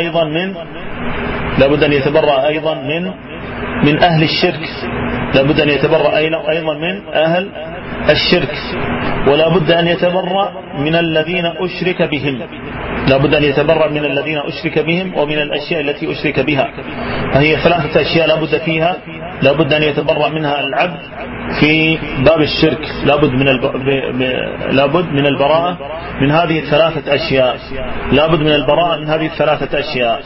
أيضا من أهل الشرك، لا بد أن يتبرأ أيضا من أهل الشرك، ولا بد أن يتبرأ من الذين أشرك بهم، لا بد أن يتبرأ من الذين أشرك بهم ومن الأشياء التي أشرك بها. فهي ثلاثة أشياء لا بد أن يتبرأ منها العبد في باب الشرك، لا بد من البراءة من هذه الثلاثة أشياء، لا بد من البراءة من هذه الثلاثة أشياء.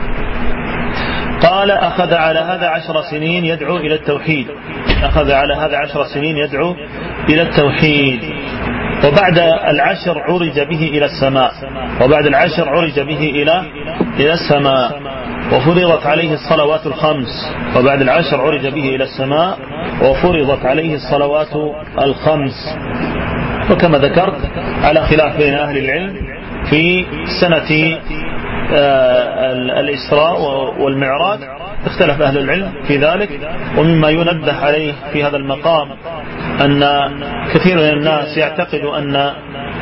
قال أخذ على هذا 10 سنين يدعو إلى التوحيد، أخذ على هذا 10 سنين يدعو إلى التوحيد. وبعد العشر عرج به إلى السماء، وبعد العشر عرج به إلى السماء وفرضت عليه الصلوات الخمس، وبعد العشر عرج به إلى السماء وفرضت عليه الصلوات الخمس. وكما ذكرت على خلاف بين أهل العلم في سنة الإسراء والمعراج، اختلف أهل العلم في ذلك. ومما ينبه عليه في هذا المقام أن كثير من الناس يعتقد أن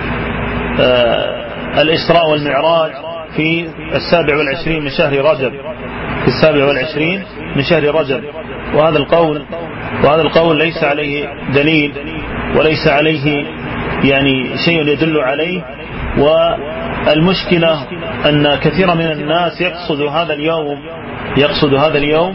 الإسراء والمعراج في 27 من شهر رجب، في 27 من شهر رجب، وهذا القول ليس عليه دليل وليس عليه يعني شيء يدل عليه. والمشكلة أن كثير من الناس يقصد هذا اليوم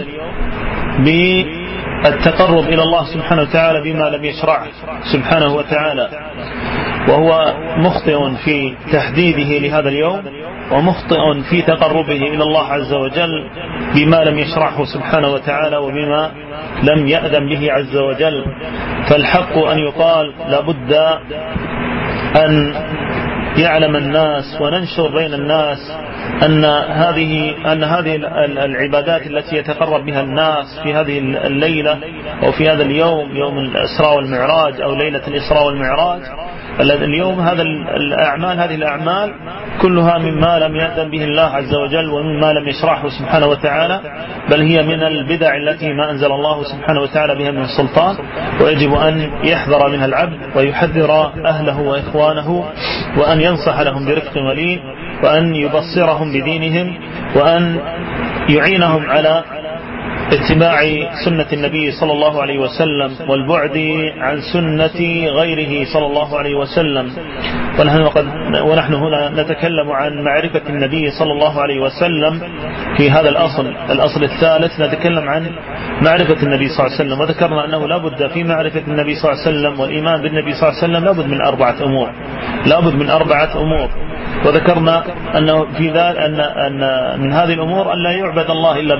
بالتقرب إلى الله سبحانه وتعالى بما لم يشرعه سبحانه وتعالى، وهو مخطئ في تحديده لهذا اليوم، ومخطئ في تقربه إلى الله عز وجل بما لم يشرعه سبحانه وتعالى وبما لم يأذن به عز وجل. فالحق أن يقال لابد أن يعلم الناس وننشر بين الناس أن هذه العبادات التي يتقرب بها الناس في هذه الليلة أو في هذا اليوم، يوم الإسراء والمعراج أو ليلة الإسراء والمعراج، اليوم هذه الأعمال كلها مما لم يأذن به الله عز وجل ومما لم يشرعه سبحانه وتعالى، بل هي من البدع التي ما أنزل الله سبحانه وتعالى بها من سلطان، ويجب أن يحذر منها العبد ويحذر أهله وإخوانه، وأن ينصح لهم برفق ولين، وأن يبصرهم بدينهم، وأن يعينهم على اتباع سنة النبي صلى الله عليه وسلم والبعد عن سنة غيره صلى الله عليه وسلم. ونحن هنا نتكلم عن معرفة النبي صلى الله عليه وسلم في هذا الأصل الثالث، نتكلم عن معرفة النبي صلى الله عليه وسلم. وذكرنا أنه لا بد في معرفة النبي صلى الله عليه وسلم والإيمان بالنبي صلى الله عليه وسلم لابد من أربعة أمور. وذكرنا أنه في ذلك أن من هذه الأمور أن لا يعبد الله إلا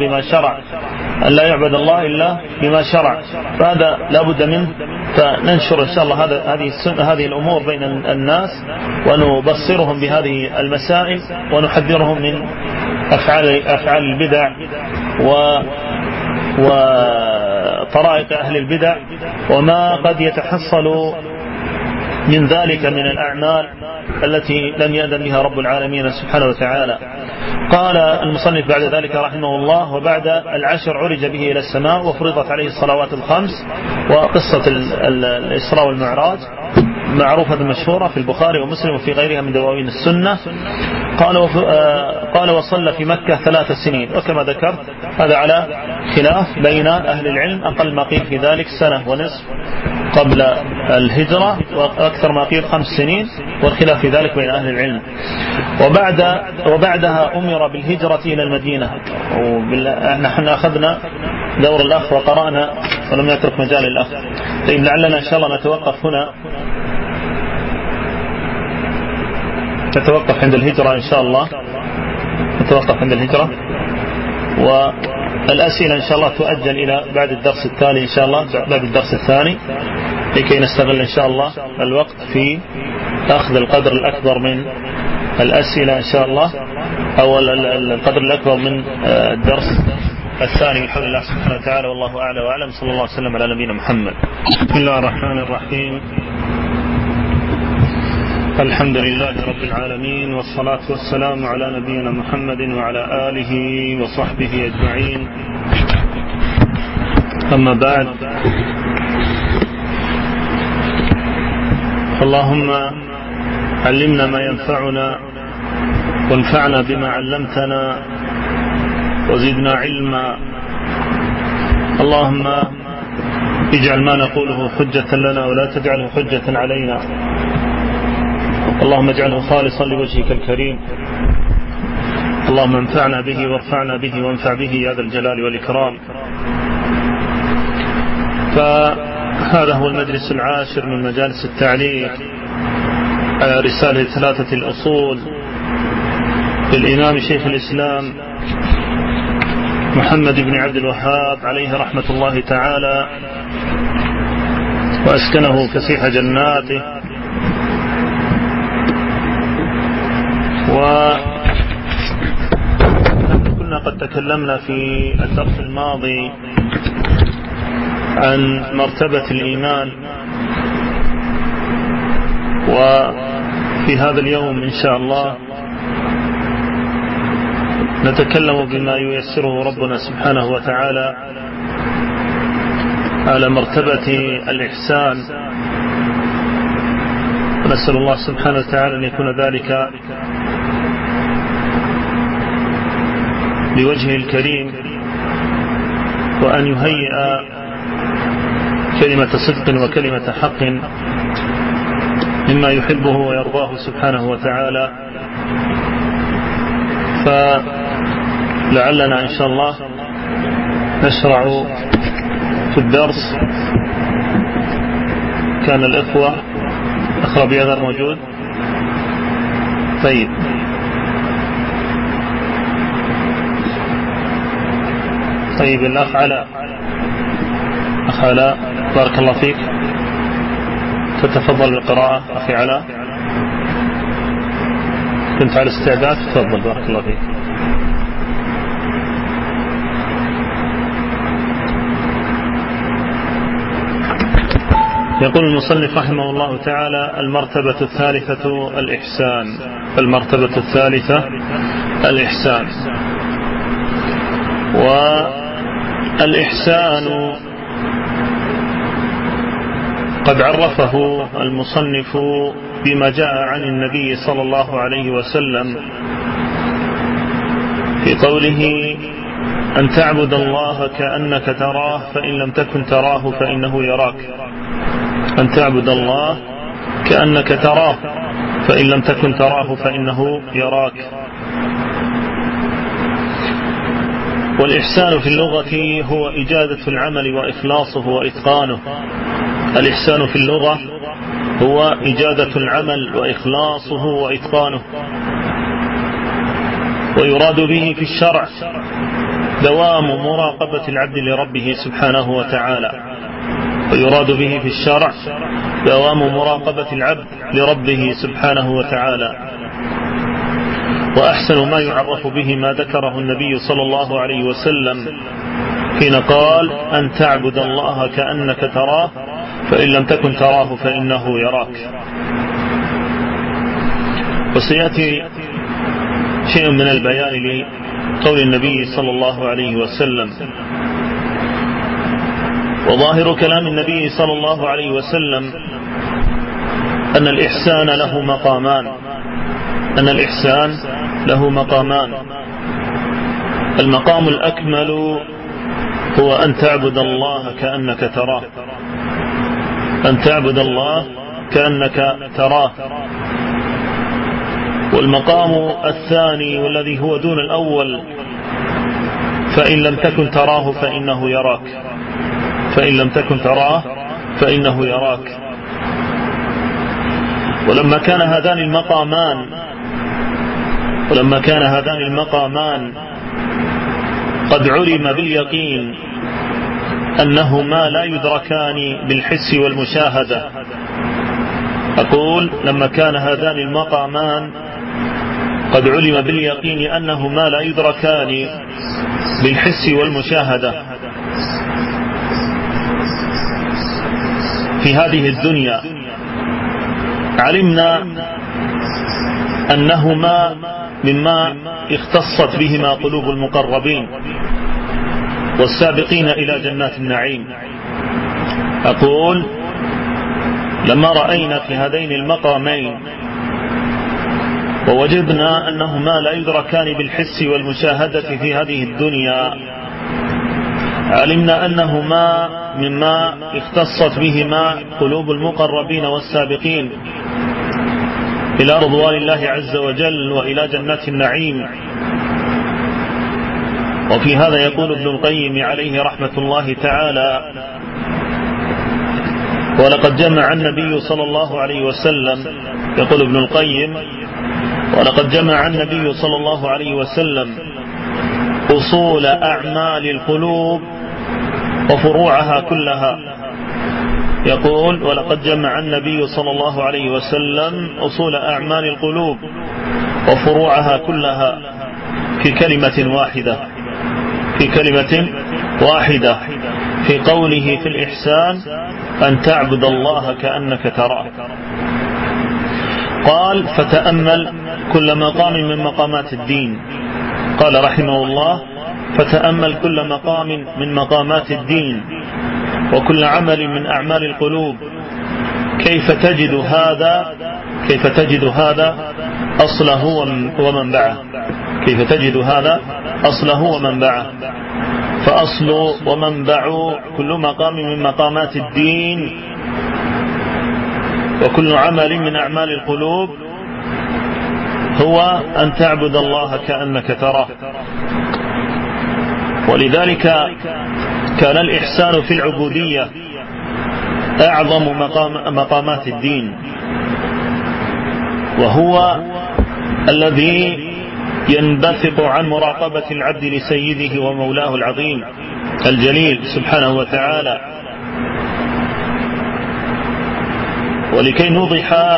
بما شرع، فهذا لا بد منه. فننشر إن شاء الله هذه الأمور بين الناس، ونبصرهم بهذه المسائل، ونحذرهم من أفعال البدع وطرائق أهل البدع وما قد يتحصل من ذلك من الأعمال التي لم يأذن بها رب العالمين سبحانه وتعالى. قال المصنف بعد ذلك رحمه الله: وبعد العشر عرج به إلى السماء وفرضت عليه الصلوات الخمس. وقصة الإسراء والمعراج معروفة مشهورة في البخاري ومسلم وفي غيرها من دواوين السنة. قال وصلى في مكة 3 سنين، وكما ذكرت هذا على خلاف بين أهل العلم، أقل ما قيل في ذلك 1.5 سنة قبل الهجرة، وأكثر ما قيل 5 سنين، والخلاف في ذلك بين أهل العلم. وبعدها أمر بالهجرة إلى المدينة. نحن أخذنا دور الأخ وقرأنا ولم نترك مجال الأخ. طيب لعلنا إن شاء الله نتوقف هنا، نتوقف عند الهجرة إن شاء الله، نتوقف عند الهجرة، والأسئلة إن شاء الله تؤجل إلى بعد الدرس التالي إن شاء الله، بعد الدرس الثاني، لكي نستغل إن شاء الله الوقت في أخذ القدر الأكبر من الأسئلة إن شاء الله، أو القدر الأكبر من الدرس الثاني بحول الله سبحانه وتعالى. والله أعلى وأعلم. صلى الله عليه وسلم على نبينا محمد. بسم الله الرحمن الرحيم. الحمد لله رب العالمين، والصلاة والسلام على نبينا محمد وعلى آله وصحبه أجمعين. أما بعد، اللهم علمنا ما ينفعنا، وانفعنا بما علمتنا، وزدنا علما. اللهم اجعل ما نقوله حجة لنا ولا تجعله حجة علينا. اللهم اجعله خالصا لوجهك الكريم. اللهم انفعنا به وارفعنا به وانفع به يا ذا الجلال والإكرام. فهذا هو المجلس 10 من مجالس التعليق على رسالة 3 الأصول للإمام شيخ الإسلام محمد بن عبد الوهاب عليه رحمة الله تعالى، وأسكنه فسيح جناته قد تكلمنا في الدرس الماضي عن مرتبة الإيمان، وفي هذا اليوم إن شاء الله نتكلم بما ييسره ربنا سبحانه وتعالى على مرتبة الإحسان، ونسأل الله سبحانه وتعالى أن يكون ذلك بوجهه الكريم، وأن يهيئ كلمة صدق وكلمة حق مما يحبه ويرضاه سبحانه وتعالى. فلعلنا إن شاء الله نشرع في الدرس. كان الإخوة أخ ربيع غير موجود؟ طيب الأخ علاء، بارك الله فيك، تتفضل بالقراءة أخي علاء. كنت على استعداد، تفضل بارك الله فيك. يقول المصنف رحمه الله تعالى: المرتبة الثالثة الإحسان. المرتبة الثالثة الإحسان. والإحسان قد عرفه المصنف بما جاء عن النبي صلى الله عليه وسلم في قوله: أن تعبد الله كأنك تراه فإن لم تكن تراه فإنه يراك. أن تعبد الله كأنك تراه فإن لم تكن تراه فإنه يراك. والإحسان في اللغة هو إجادة العمل وإخلاصه وإتقانه. الإحسان في اللغة هو إجادة العمل وإخلاصه وإتقانه. ويراد به في الشرع دوام مراقبة العبد لربه سبحانه وتعالى. ويراد به في الشرع دوام مراقبة العبد لربه سبحانه وتعالى. وأحسن ما يعرف به ما ذكره النبي صلى الله عليه وسلم حين قال: أن تعبد الله كأنك تراه فإن لم تكن تراه فإنه يراك. وسيأتي شيء من البيان لقول النبي صلى الله عليه وسلم. وظاهر كلام النبي صلى الله عليه وسلم أن الإحسان له مقامان. المقام الأكمل هو أن تعبد الله كأنك تراه. أن تعبد الله كأنك تراه. والمقام الثاني والذي هو دون الأول: فإن لم تكن تراه فإنه يراك. فإن لم تكن تراه فإنه يراك. ولما كان هذان المقامان قد علم باليقين أنهما لا يدركان بالحس والمشاهدة. أقول: لما كان هذان المقامان قد علم باليقين أنهما لا يدركان بالحس والمشاهدة في هذه الدنيا، علمنا أنهما مما اختصت بهما قلوب المقربين والسابقين إلى جنات النعيم. أقول: لما رأينا في هذين المقامين ووجدنا أنهما لا يدركان بالحس والمشاهدة في هذه الدنيا، علمنا أنهما مما اختصت بهما قلوب المقربين والسابقين إلى رضوان الله عز وجل وإلى جنات النعيم. وفي هذا يقول ابن القيم عليه رحمة الله تعالى: ولقد جمع النبي صلى الله عليه وسلم، يقول ابن القيم: ولقد جمع النبي صلى الله عليه وسلم أصول أعمال القلوب وفروعها كلها. يقول: ولقد جمع النبي صلى الله عليه وسلم أصول أعمال القلوب وفروعها كلها في كلمة واحدة. في كلمة واحدة في قوله في الإحسان أن تعبد الله كأنك تراه. قال فتأمل كل مقام من مقامات الدين. قال رحمه الله فتأمل كل مقام من مقامات الدين وكل عمل من أعمال القلوب كيف تجد هذا أصله ومنبعه. كيف تجد هذا أصله ومنبعه. فأصل ومنبع كل مقام من مقامات الدين وكل عمل من أعمال القلوب هو أن تعبد الله كأنك تراه. ولذلك كان الإحسان في العبودية أعظم مقامات الدين، وهو الذي ينبثق عن مراقبة العبد لسيده ومولاه العظيم الجليل سبحانه وتعالى. ولكي نوضح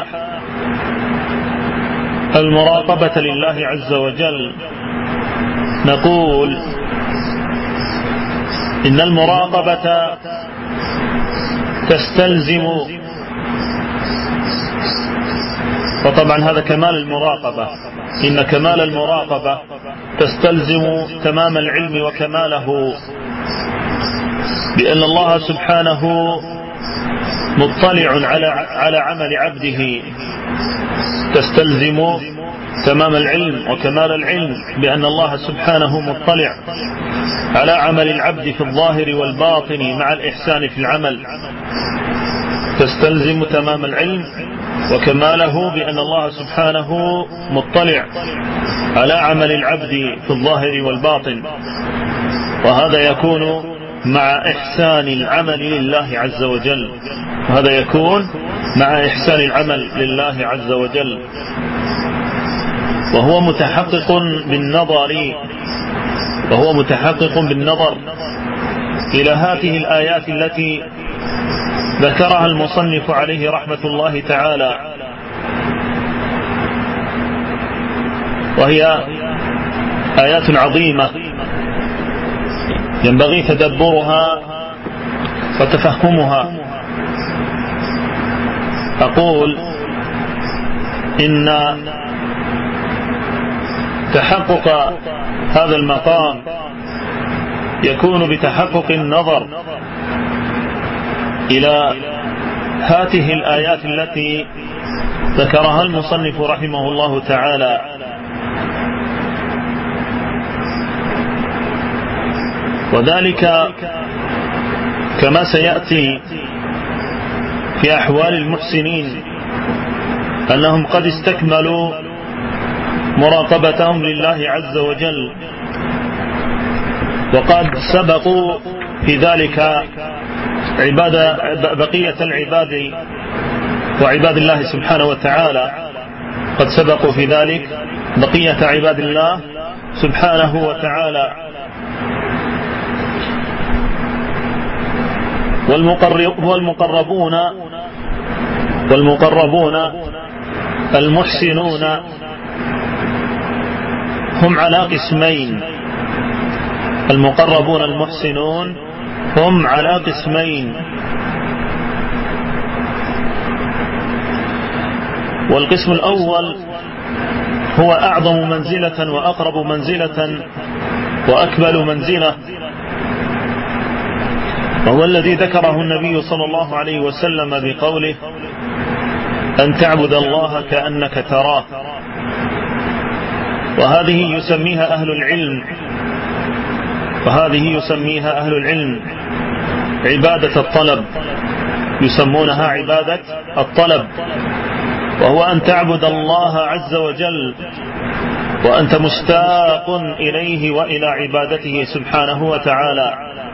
المراقبة لله عز وجل نقول إن المراقبة تستلزم، وطبعا هذا كمال المراقبة، إن كمال المراقبة تستلزم تمام العلم وكماله، بأن الله سبحانه مطلع على عمل عبده. تستلزم تمام العلم وكمال العلم بأن الله سبحانه مطلع على عمل العبد في الظاهر والباطن مع الإحسان في العمل. تستلزم تمام العلم وكماله بأن الله سبحانه مطلع على عمل العبد في الظاهر والباطن، وهذا يكون مع إحسان العمل لله عز وجل. وهذا يكون مع إحسان العمل لله عز وجل، وهو متحقق بالنظر إلى هذه الآيات التي ذكرها المصنف عليه رحمة الله تعالى، وهي آيات عظيمة ينبغي تدبرها وتفهمها. أقول إن تحقق هذا المقام يكون بتحقق النظر إلى هذه الآيات التي ذكرها المصنف رحمه الله تعالى. وذلك كما سيأتي في أحوال المحسنين أنهم قد استكملوا مراقبتهم لله عز وجل، وقد سبقوا في ذلك بقية العباد وعباد الله سبحانه وتعالى، قد سبقوا في ذلك بقية عباد الله سبحانه وتعالى. والمقربون المحسنون هم على قسمين. المقربون المحسنون هم على قسمين. والقسم الأول هو أعظم منزلة وأقرب منزلة وأكمل منزلة، وهو الذي ذكره النبي صلى الله عليه وسلم بقوله أن تعبد الله كأنك تراه. وهذه يسميها أهل العلم عبادة الطلب، يسمونها عبادة الطلب، وهو أن تعبد الله عز وجل وأنت مشتاق إليه وإلى عبادته سبحانه وتعالى.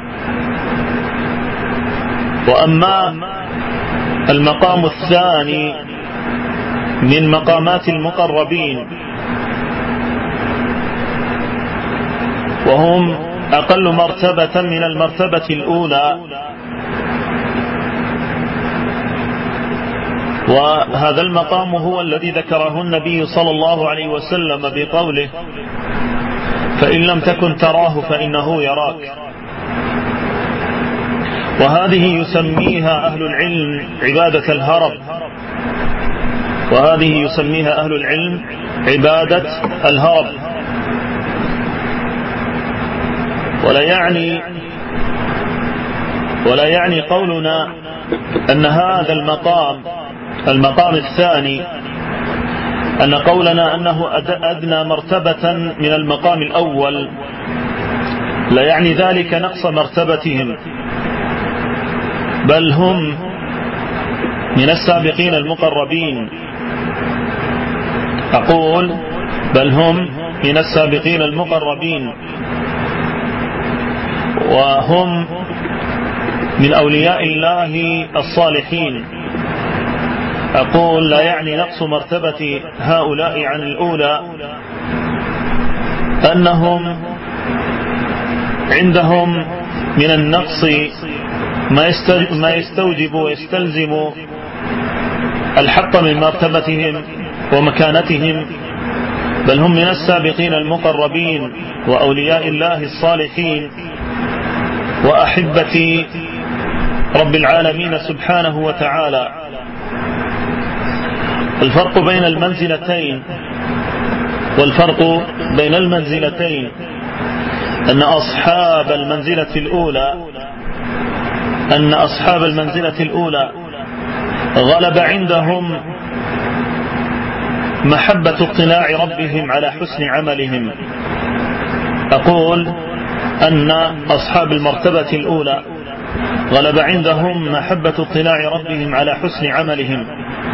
وأما المقام الثاني من مقامات المقربين، وهم أقل مرتبة من المرتبة الأولى، وهذا المقام هو الذي ذكره النبي صلى الله عليه وسلم بقوله فإن لم تكن تراه فإنه يراك. وهذه يسميها أهل العلم عبادة الهرب، وهذه يسميها أهل العلم عبادة الهرب. ولا يعني قولنا أن هذا المقام الثاني، أن قولنا أنه أدنى مرتبة من المقام الأول، لا يعني ذلك نقص مرتبتهم، بل هم من السابقين المقربين. أقول بل هم من السابقين المقربين، وهم من أولياء الله الصالحين. أقول لا يعني نقص مرتبة هؤلاء عن الأولى أنهم عندهم من النقص ما يستوجب ويستلزم الحق من مرتبتهم ومكانتهم، بل هم من السابقين المقربين وأولياء الله الصالحين وأحبة رب العالمين سبحانه وتعالى. الفرق بين المنزلتين أن أصحاب المنزلة الأولى غلب عندهم محبة اطلاع ربهم على حسن عملهم. أقول أن أصحاب المرتبة الأولى غلب عندهم محبة اطلاع ربهم على حسن عملهم،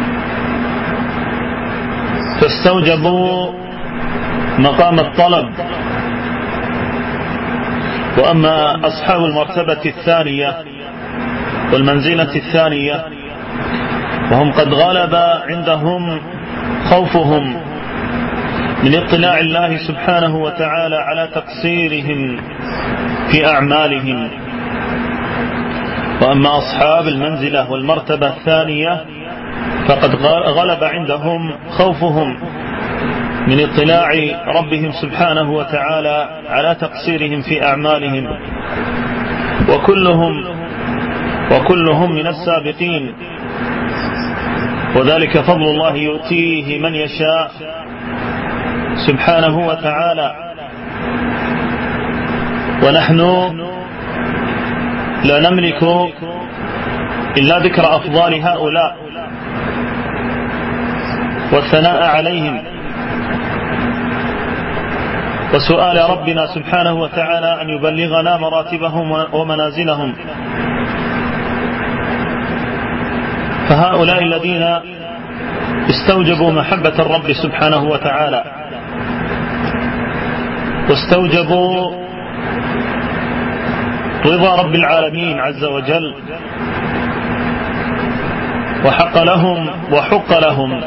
فاستوجبوا مقام الطلب. وأما أصحاب المرتبة الثانية والمنزلة الثانية وهم قد غلب عندهم خوفهم من اطلاع الله سبحانه وتعالى على تقصيرهم في أعمالهم. وأما أصحاب المنزلة والمرتبة الثانية فقد غلب عندهم خوفهم من اطلاع ربهم سبحانه وتعالى على تقصيرهم في أعمالهم، وكلهم من السابقين، وذلك فضل الله يؤتيه من يشاء سبحانه وتعالى. ونحن لا نملك إلا ذكر أفضال هؤلاء والثناء عليهم وسؤال ربنا سبحانه وتعالى أن يبلغنا مراتبهم ومنازلهم. فهؤلاء الذين استوجبوا محبة الرب سبحانه وتعالى واستوجبوا رضا رب العالمين عز وجل، وحق لهم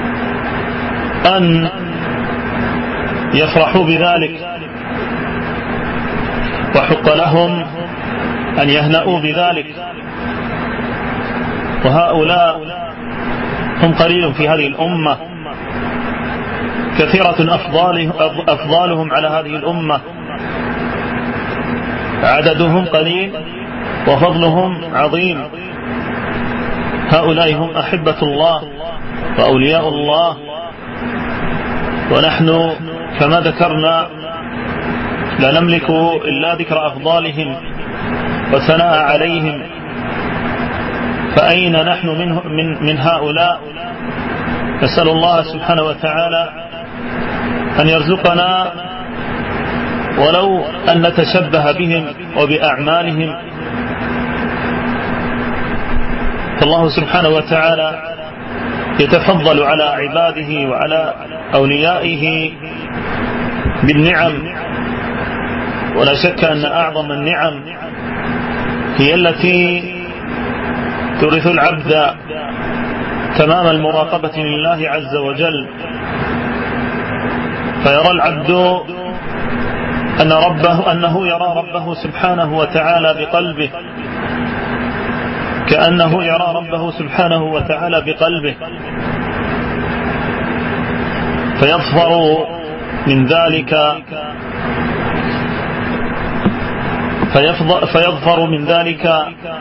أن يفرحوا بذلك، وحق لهم أن يهنأوا بذلك. وهؤلاء هم قليل في هذه الأمة، كثيرة أفضالهم على هذه الأمة، عددهم قليل وفضلهم عظيم. هؤلاء هم أحبة الله وأولياء الله، ونحن كما ذكرنا لا نملك إلا ذكر أفضالهم وثناء عليهم. فأين نحن من هؤلاء؟ نسأل الله سبحانه وتعالى أن يرزقنا ولو أن نتشبه بهم وبأعمالهم. فالله سبحانه وتعالى يتفضل على عباده وعلى أوليائه بالنعم، ولا شك أن أعظم النعم هي التي تورث العبد تمام المراقبة لله عز وجل، فيرى العبد أنه يرى ربه سبحانه وتعالى بقلبه، كأنه يرى ربه سبحانه وتعالى بقلبه، فيظفر من ذلك فيظفر من ذلك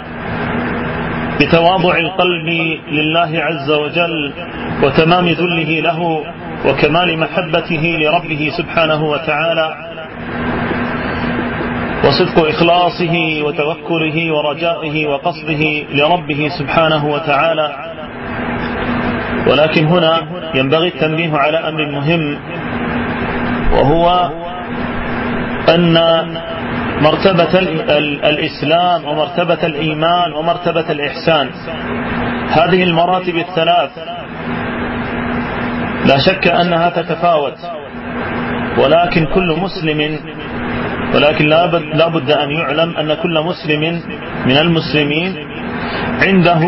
بتواضع القلب لله عز وجل وتمام ذله له وكمال محبته لربه سبحانه وتعالى وصدق إخلاصه وتوكله ورجائه وقصده لربه سبحانه وتعالى. ولكن هنا ينبغي التنبيه على أمر مهم، وهو أن مرتبة الإسلام ومرتبة الإيمان ومرتبة الإحسان، هذه المراتب الثلاث لا شك أنها تتفاوت، ولكن لا بد أن يعلم أن كل مسلم من المسلمين عنده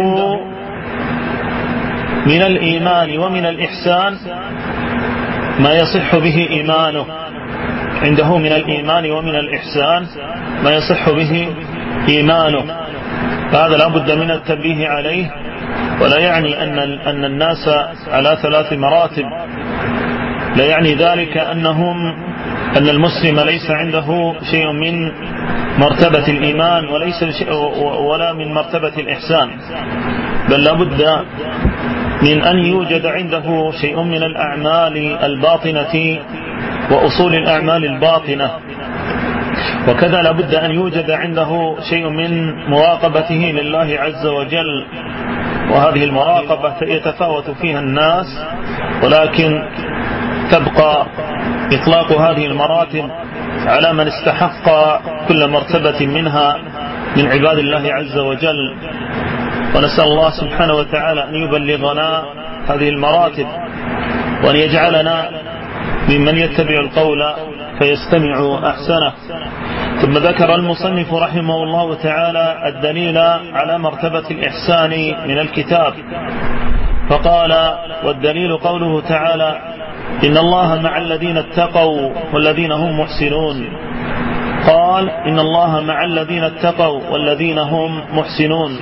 من الإيمان ومن الإحسان ما يصح به إيمانه، عنده من الإيمان ومن الإحسان ما يصح به إيمانه. فهذا لا بد من التنبيه عليه، ولا يعني أن الناس على 3 مراتب، لا يعني ذلك أن المسلم ليس عنده شيء من مرتبة الإيمان ولا من مرتبة الإحسان، بل لا بد من أن يوجد عنده شيء من الأعمال الباطنة وأصول الأعمال الباطنة، وكذا لا بد أن يوجد عنده شيء من مراقبته لله عز وجل. وهذه المراقبة يتفاوت فيها الناس، ولكن تبقى إطلاق هذه المراتب على من استحق كل مرتبة منها من عباد الله عز وجل. ونسأل الله سبحانه وتعالى أن يبلغنا هذه المراتب، وأن يجعلنا ممن يتبع القول فيستمع أحسنه. ثم ذكر المصنف رحمه الله تعالى الدليل على مرتبة الإحسان من الكتاب، فقال: والدليل قوله تعالى: إن الله مع الذين اتقوا والذين هم محسنون. قال: إن الله مع الذين اتقوا والذين هم محسنون.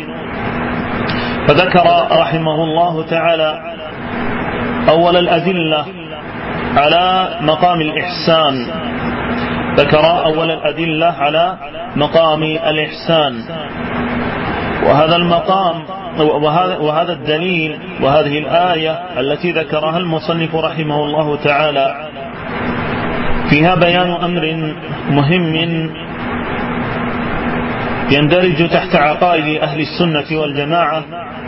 فذكر رحمه الله تعالى أول الأدلة على مقام الإحسان، ذكر أول الأدلة على مقام الإحسان، وهذا المقام وهذا الدليل وهذه الآية التي ذكرها المصنف رحمه الله تعالى فيها بيان أمر مهم يندرج تحت عقائد أهل السنة والجماعة،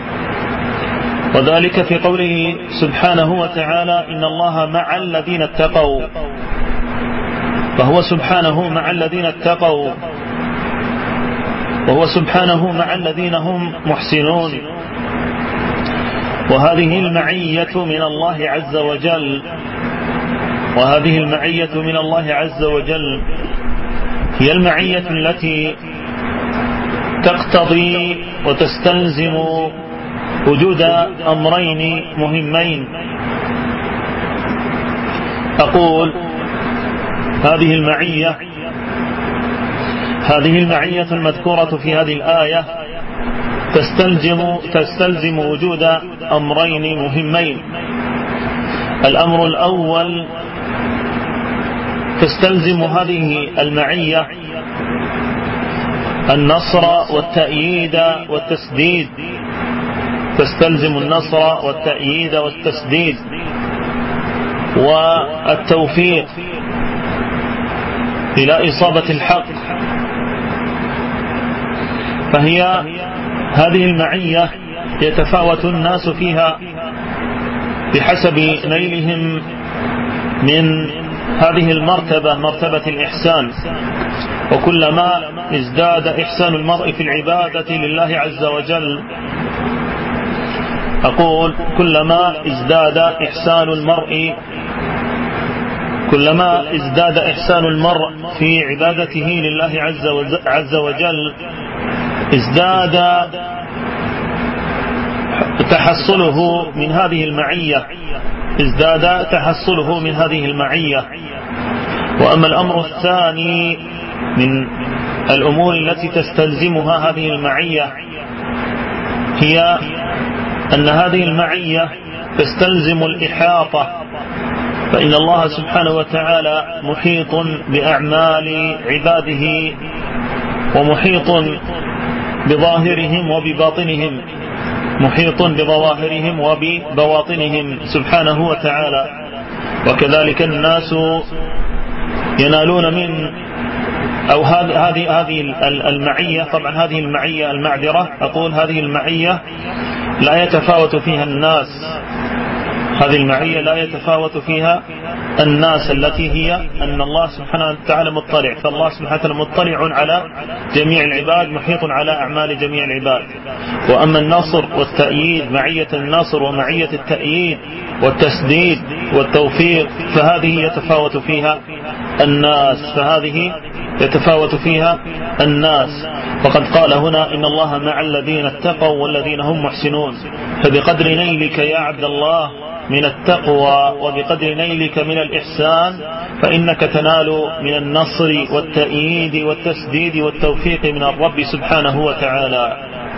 وذلك في قوله سبحانه وتعالى: إن الله مع الذين اتقوا، فهو سبحانه مع الذين اتقوا، وهو سبحانه مع الذين هم محسنون. وهذه المعية من الله عز وجل، وهذه المعية من الله عز وجل هي المعية التي تقتضي وتستلزم وجود أمرين مهمين. أقول هذه المعية المذكورة في هذه الآية تستلزم وجود أمرين مهمين. الأمر الأول: تستلزم هذه المعية النصر والتأييد والتسديد، تستلزم النصر والتأييد والتسديد والتوفيق إلى إصابة الحق. فهي هذه المعية يتفاوت الناس فيها بحسب نيلهم من هذه المرتبة، مرتبة الإحسان. وكلما ازداد إحسان المرء في العبادة لله عز وجل، أقول كلما ازداد إحسان المرء في عبادته لله عز وجل ازداد تحصله من هذه المعية. وأما الأمر الثاني من الأمور التي تستلزمها هذه المعية هي أن هذه المعية تستلزم الإحاطة، فإن الله سبحانه وتعالى محيط بأعمال عباده ومحيط بظاهرهم وبباطنهم، محيط بظواهرهم وببواطنهم سبحانه وتعالى. وكذلك الناس ينالون من أو هذه المعية، طبعا هذه المعية المعذرة أقول هذه المعية لا يتفاوت فيها الناس، هذه المعية لا يتفاوت فيها الناس، التي هي أن الله سبحانه وتعالى مطلع، فالله سبحانه وتعالى مطلع على جميع العباد، محيط على أعمال جميع العباد. وأما النصر والتأييد، معية النصر ومعية التأييد والتسديد والتوفيق، فهذه يتفاوت فيها الناس، وقد قال هنا إن الله مع الذين اتقوا والذين هم محسنون. فبقدر نيلك يا عبد الله من التقوى وبقدر نيلك من الإحسان فإنك تنال من النصر والتأييد والتسديد والتوفيق من الرب سبحانه وتعالى.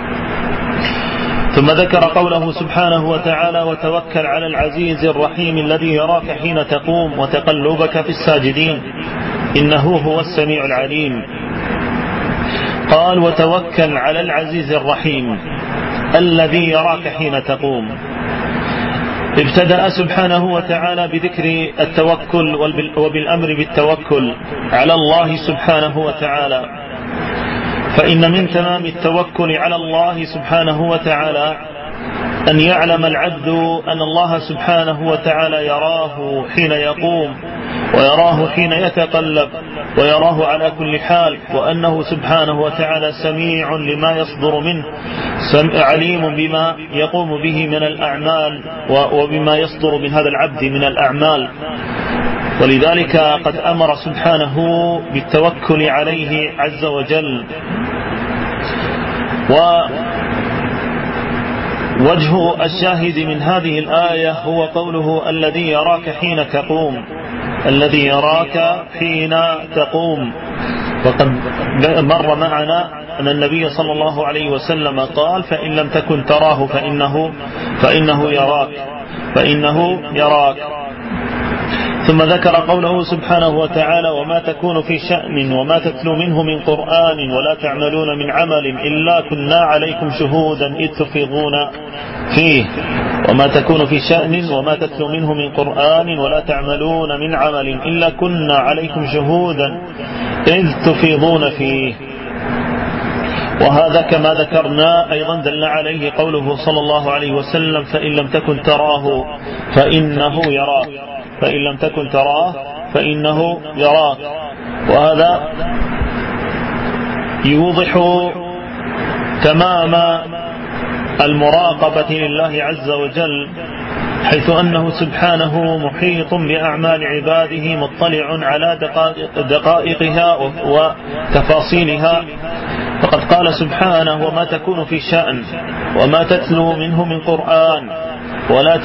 ثم ذكر قوله سبحانه وتعالى: وتوكل على العزيز الرحيم الذي يراك حين تقوم وتقلبك في الساجدين إنه هو السميع العليم. قال: وتوكل على العزيز الرحيم الذي يراك حين تقوم. ابتدأ سبحانه وتعالى بذكر التوكل وبالأمر بالتوكل على الله سبحانه وتعالى، فإن من تمام التوكل على الله سبحانه وتعالى أن يعلم العبد أن الله سبحانه وتعالى يراه حين يقوم، ويراه حين يتقلب، ويراه على كل حال، وأنه سبحانه وتعالى سميع لما يصدر منه، عليم بما يقوم به من الأعمال وبما يصدر من هذا العبد من الأعمال. ولذلك قد أمر سبحانه بالتوكل عليه عز وجل. ووجه الشاهد من هذه الآية هو قوله: الذي يراك حين تقوم، الذي يراك حين تقوم. وقد مر معنا أن النبي صلى الله عليه وسلم قال: فإن لم تكن تراه فإنه يراك. ثم ذكر قوله سبحانه وتعالى: وما تكون في شأن وما تتلو منه من قرآن ولا تعملون من عمل إلا كنا عليكم شهودا إذ تفيضون فيه. وما تكون في شأن وما تتلو منه من قرآن ولا تعملون من عمل إلا كنا عليكم شهودا إذ تفيضون فيه. وهذا كما ذكرنا أيضا دل عليه قوله صلى الله عليه وسلم: فإن لم تكن تراه فإنه يراك، فإن لم تكن تراه فإنه يراك. وهذا يوضح تمام المراقبة لله عز وجل، حيث أنه سبحانه محيط بأعمال عباده، مطلع على دقائقها وتفاصيلها. فقد قال سبحانه: وما تكون في شأن وما تتلو منه من قرآن ولا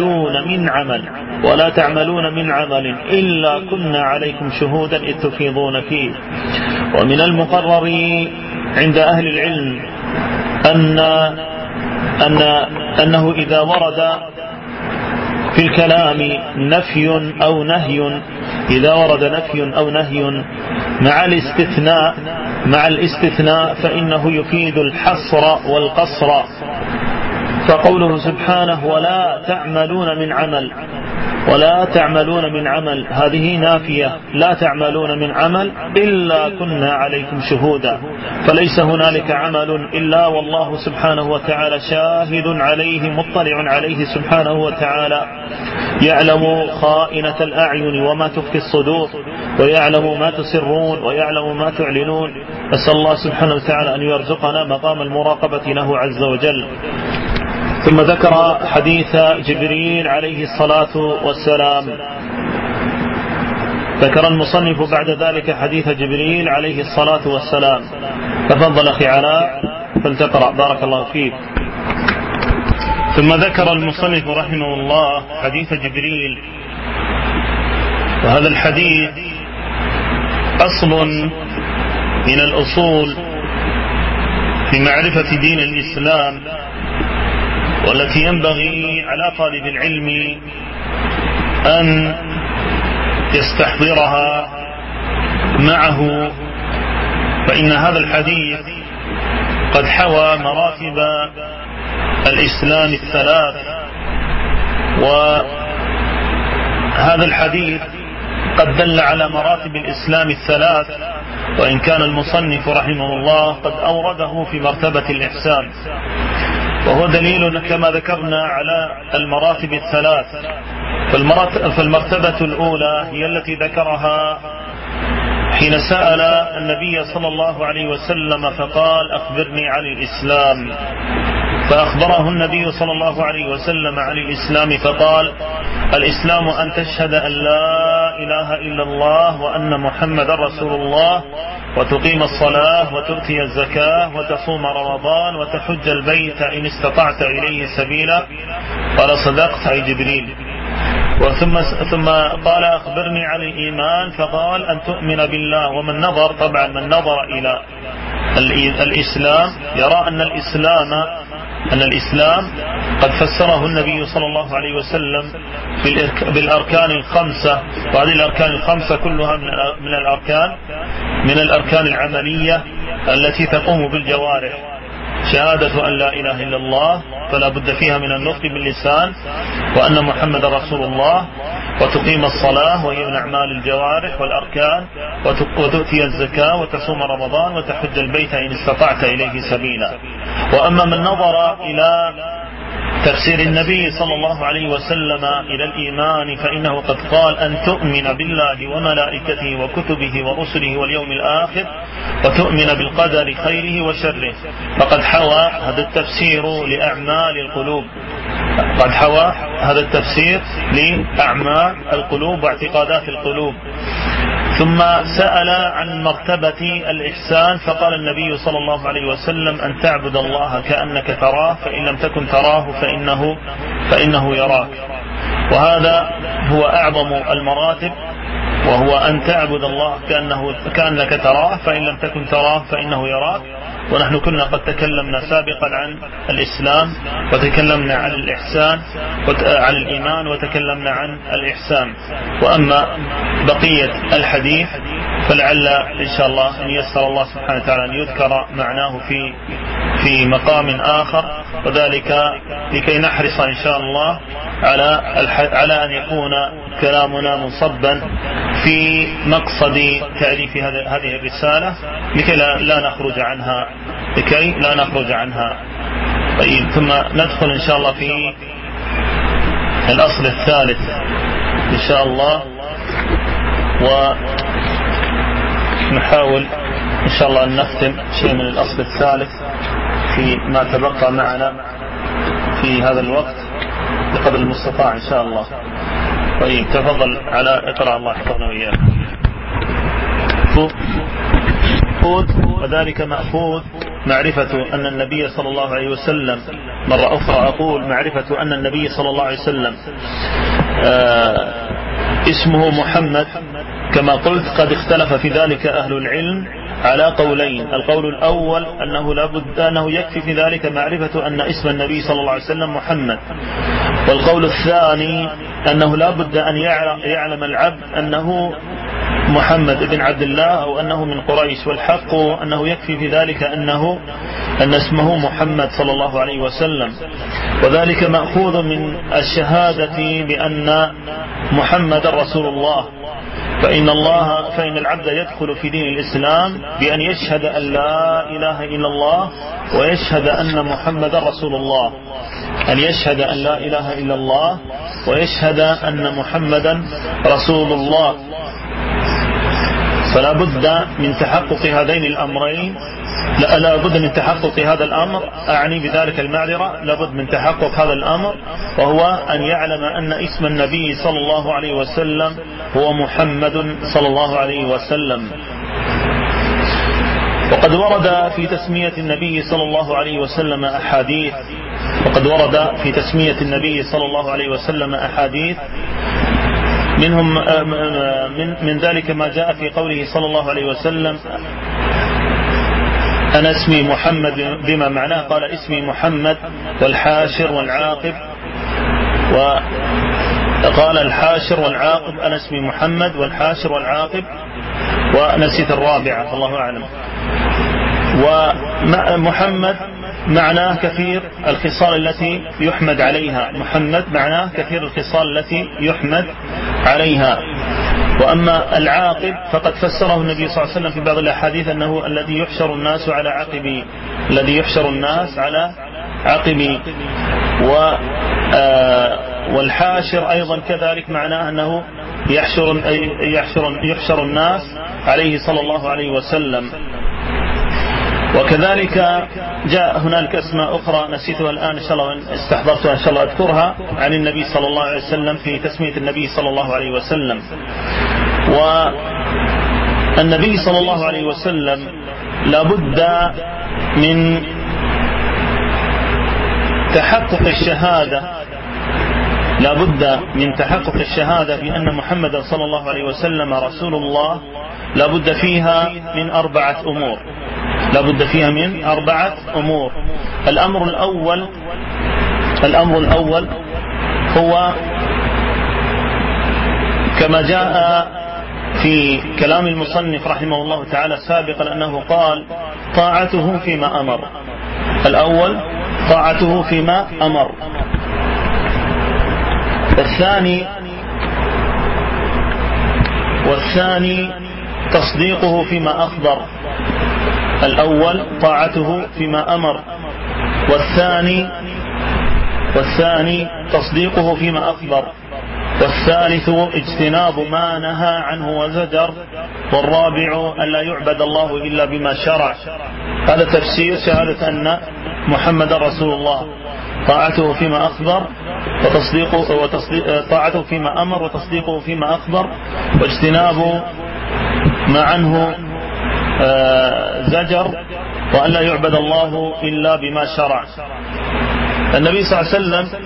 تعملون من عمل إلا كنا عليكم شهودا إذ تفيضون فيه. ومن المقرر عند أهل العلم أنه إذا ورد في الكلام نفي أو نهي مع الاستثناء فإنه يفيد الحصر والقصر. فقوله سبحانه: ولا تعملون من عمل هذه نافية، لا تعملون من عمل إلا كنا عليكم شهودا، فليس هنالك عمل إلا والله سبحانه وتعالى شاهد عليه، مطلع عليه سبحانه وتعالى، يعلم خائنة الأعين وما تخفي الصدور، ويعلم ما تسرون ويعلم ما تعلنون. أسأل الله سبحانه وتعالى أن يرزقنا مقام المراقبة له عز وجل. ثم ذكر حديث جبريل عليه الصلاة والسلام. ذكر المصنف بعد ذلك حديث جبريل عليه الصلاة والسلام. تفضل أخي علاء فلتقرأ بارك الله فيك. ثم ذكر المصنف رحمه الله حديث جبريل، وهذا الحديث أصل من الأصول في معرفة دين الإسلام، والتي ينبغي على طالب العلم أن يستحضرها معه فإن هذا الحديث قد حوى مراتب الإسلام الثلاث. وهذا الحديث قد دل على مراتب الإسلام الثلاث، وإن كان المصنف رحمه الله قد أورده في مرتبة الإحسان، وهو دليل كما ذكرنا على المراتب الثلاث. فالمرتبة الأولى هي التي ذكرها حين سأل النبي صلى الله عليه وسلم فقال أخبرني عن الإسلام، فأخبره النبي صلى الله عليه وسلم عن الإسلام فقال الإسلام أن تشهد أن لا إله إلا الله وأن محمد رسول الله، وتقيم الصلاة وتؤتي الزكاة وتصوم رمضان وتحج البيت إن استطعت إليه سبيلا. قال صدقت أي جبريل. ثم قال أخبرني عن الإيمان، فقال أن تؤمن بالله. ومن نظر طبعا من نظر إلى الإسلام يرى أن الإسلام قد فسره النبي صلى الله عليه وسلم بالأركان الخمسة، وهذه الأركان الخمسة كلها من الأركان العملية التي تقوم بالجوارح. شهادة أن لا إله إلا الله فلا بد فيها من النطق باللسان، وأن محمد رسول الله، وتقيم الصلاة وهي من أعمال الجوارح والأركان، وتؤتي الزكاة وتصوم رمضان وتحج البيت إن استطعت إليه سبيلا. وأما من نظر إلى تفسير النبي صلى الله عليه وسلم إلى الإيمان فإنه قد قال أن تؤمن بالله وملائكته وكتبه ورسله واليوم الآخر وتؤمن بالقدر خيره وشره، فقد حوى هذا التفسير لأعمال القلوب، قد حوى هذا التفسير لأعمال القلوب واعتقادات القلوب. ثم سأل عن مرتبة الإحسان فقال النبي صلى الله عليه وسلم أن تعبد الله كأنك تراه فإن لم تكن تراه فإنه يراك. وهذا هو أعظم المراتب، وهو أن تعبد الله كأنك تراه فإن لم تكن تراه فإنه يراك. ونحن كنا قد تكلمنا سابقا عن الإسلام، وتكلمنا عن الإحسان عن الإيمان، وتكلمنا عن الإحسان. وأما بقية الحديث فلعل إن شاء الله أن يسر الله سبحانه وتعالى أن يذكر معناه في مقام آخر، وذلك لكي نحرص إن شاء الله على أن يكون كلامنا مصبا في مقصد تعريف هذه الرسالة لكي لا نخرج عنها. طيب، ثم ندخل إن شاء الله في الأصل الثالث إن شاء الله، ونحاول إن شاء الله أن نختم شيء من الأصل الثالث في ما تبقى معنا في هذا الوقت بقدر المستطاع إن شاء الله. طيب، تفضل على اقرأ الله يحفظنا وإياك. وذلك مأخوذ معرفة أن النبي صلى الله عليه وسلم، مرة أخرى أقول معرفة أن النبي صلى الله عليه وسلم اسمه محمد كما قلت. قد اختلف في ذلك أهل العلم على قولين. القول الأول أنه يكفي في ذلك معرفة أن اسم النبي صلى الله عليه وسلم محمد، والقول الثاني أنه لا بد أن يعلم العبد أنه محمد بن عبد الله أو أنه من قريش، والحق أنه يكفي في ذلك أن اسمه محمد صلى الله عليه وسلم، وذلك مأخوذ من الشهادة بأن محمد رسول الله. فإن العبد يدخل في دين الإسلام بأن يشهد أن لا إله إلا الله ويشهد أن محمد رسول الله، أن يشهد أن لا إله إلا الله ويشهد أن محمدا رسول الله. فلا بد من تحقق هذين الأمرين، لا بد من تحقق هذا الأمر، أعني بذلك المعذرة، لا بد من تحقق هذا الأمر، وهو أن يعلم أن اسم النبي صلى الله عليه وسلم هو محمد صلى الله عليه وسلم. وقد ورد في تسمية النبي صلى الله عليه وسلم أحاديث، منهم من ذلك ما جاء في قوله صلى الله عليه وسلم أنا اسمي محمد بما معناه، قال اسمي محمد والحاشر والعاقب قال الحاشر والعاقب، أنا اسمي محمد والحاشر والعاقب، ونسيت الرابعة الله أعلم. ومحمد معناه كثير الخصال التي يحمد عليها، محمد معناه كثير الخصال التي يحمد عليها. وأما العاقب فقد فسره النبي صلى الله عليه وسلم في بعض الأحاديث أنه الذي يحشر الناس على عقبه، الذي يحشر الناس على عقبه. والحاشر أيضا كذلك معناه أنه يحشر الناس عليه صلى الله عليه وسلم. وكذلك جاء هنالك أسماء أخرى نسيتها الآن إن شاء الله استحضرتها إن شاء الله أذكرها عن النبي صلى الله عليه وسلم في تسمية النبي صلى الله عليه وسلم. والنبي صلى الله عليه وسلم لابد من تحقق الشهادة، لابد من تحقق الشهادة بأن محمدا صلى الله عليه وسلم رسول الله، لابد فيها من 4 أمور، لابد فيها من 4 أمور. الأمر الأول هو كما جاء في كلام المصنف رحمه الله تعالى سابقا أنه قال طاعته فيما أمر. الأول طاعته فيما أمر. والثاني تصديقه فيما أخبر. الأول طاعته فيما أمر، والثاني تصديقه فيما أخبر، والثالث اجتناب ما نهى عنه وزجر، والرابع ألا يعبد الله إلا بما شرع. هذا تفسير شهادة أن محمد رسول الله، طاعته فيما أخبر طاعته فيما أمر وتصديقه فيما أخبر، واجتناب ما عنه زجر، وألا يعبد الله إلا بما شرع. النبي صلى الله عليه وسلم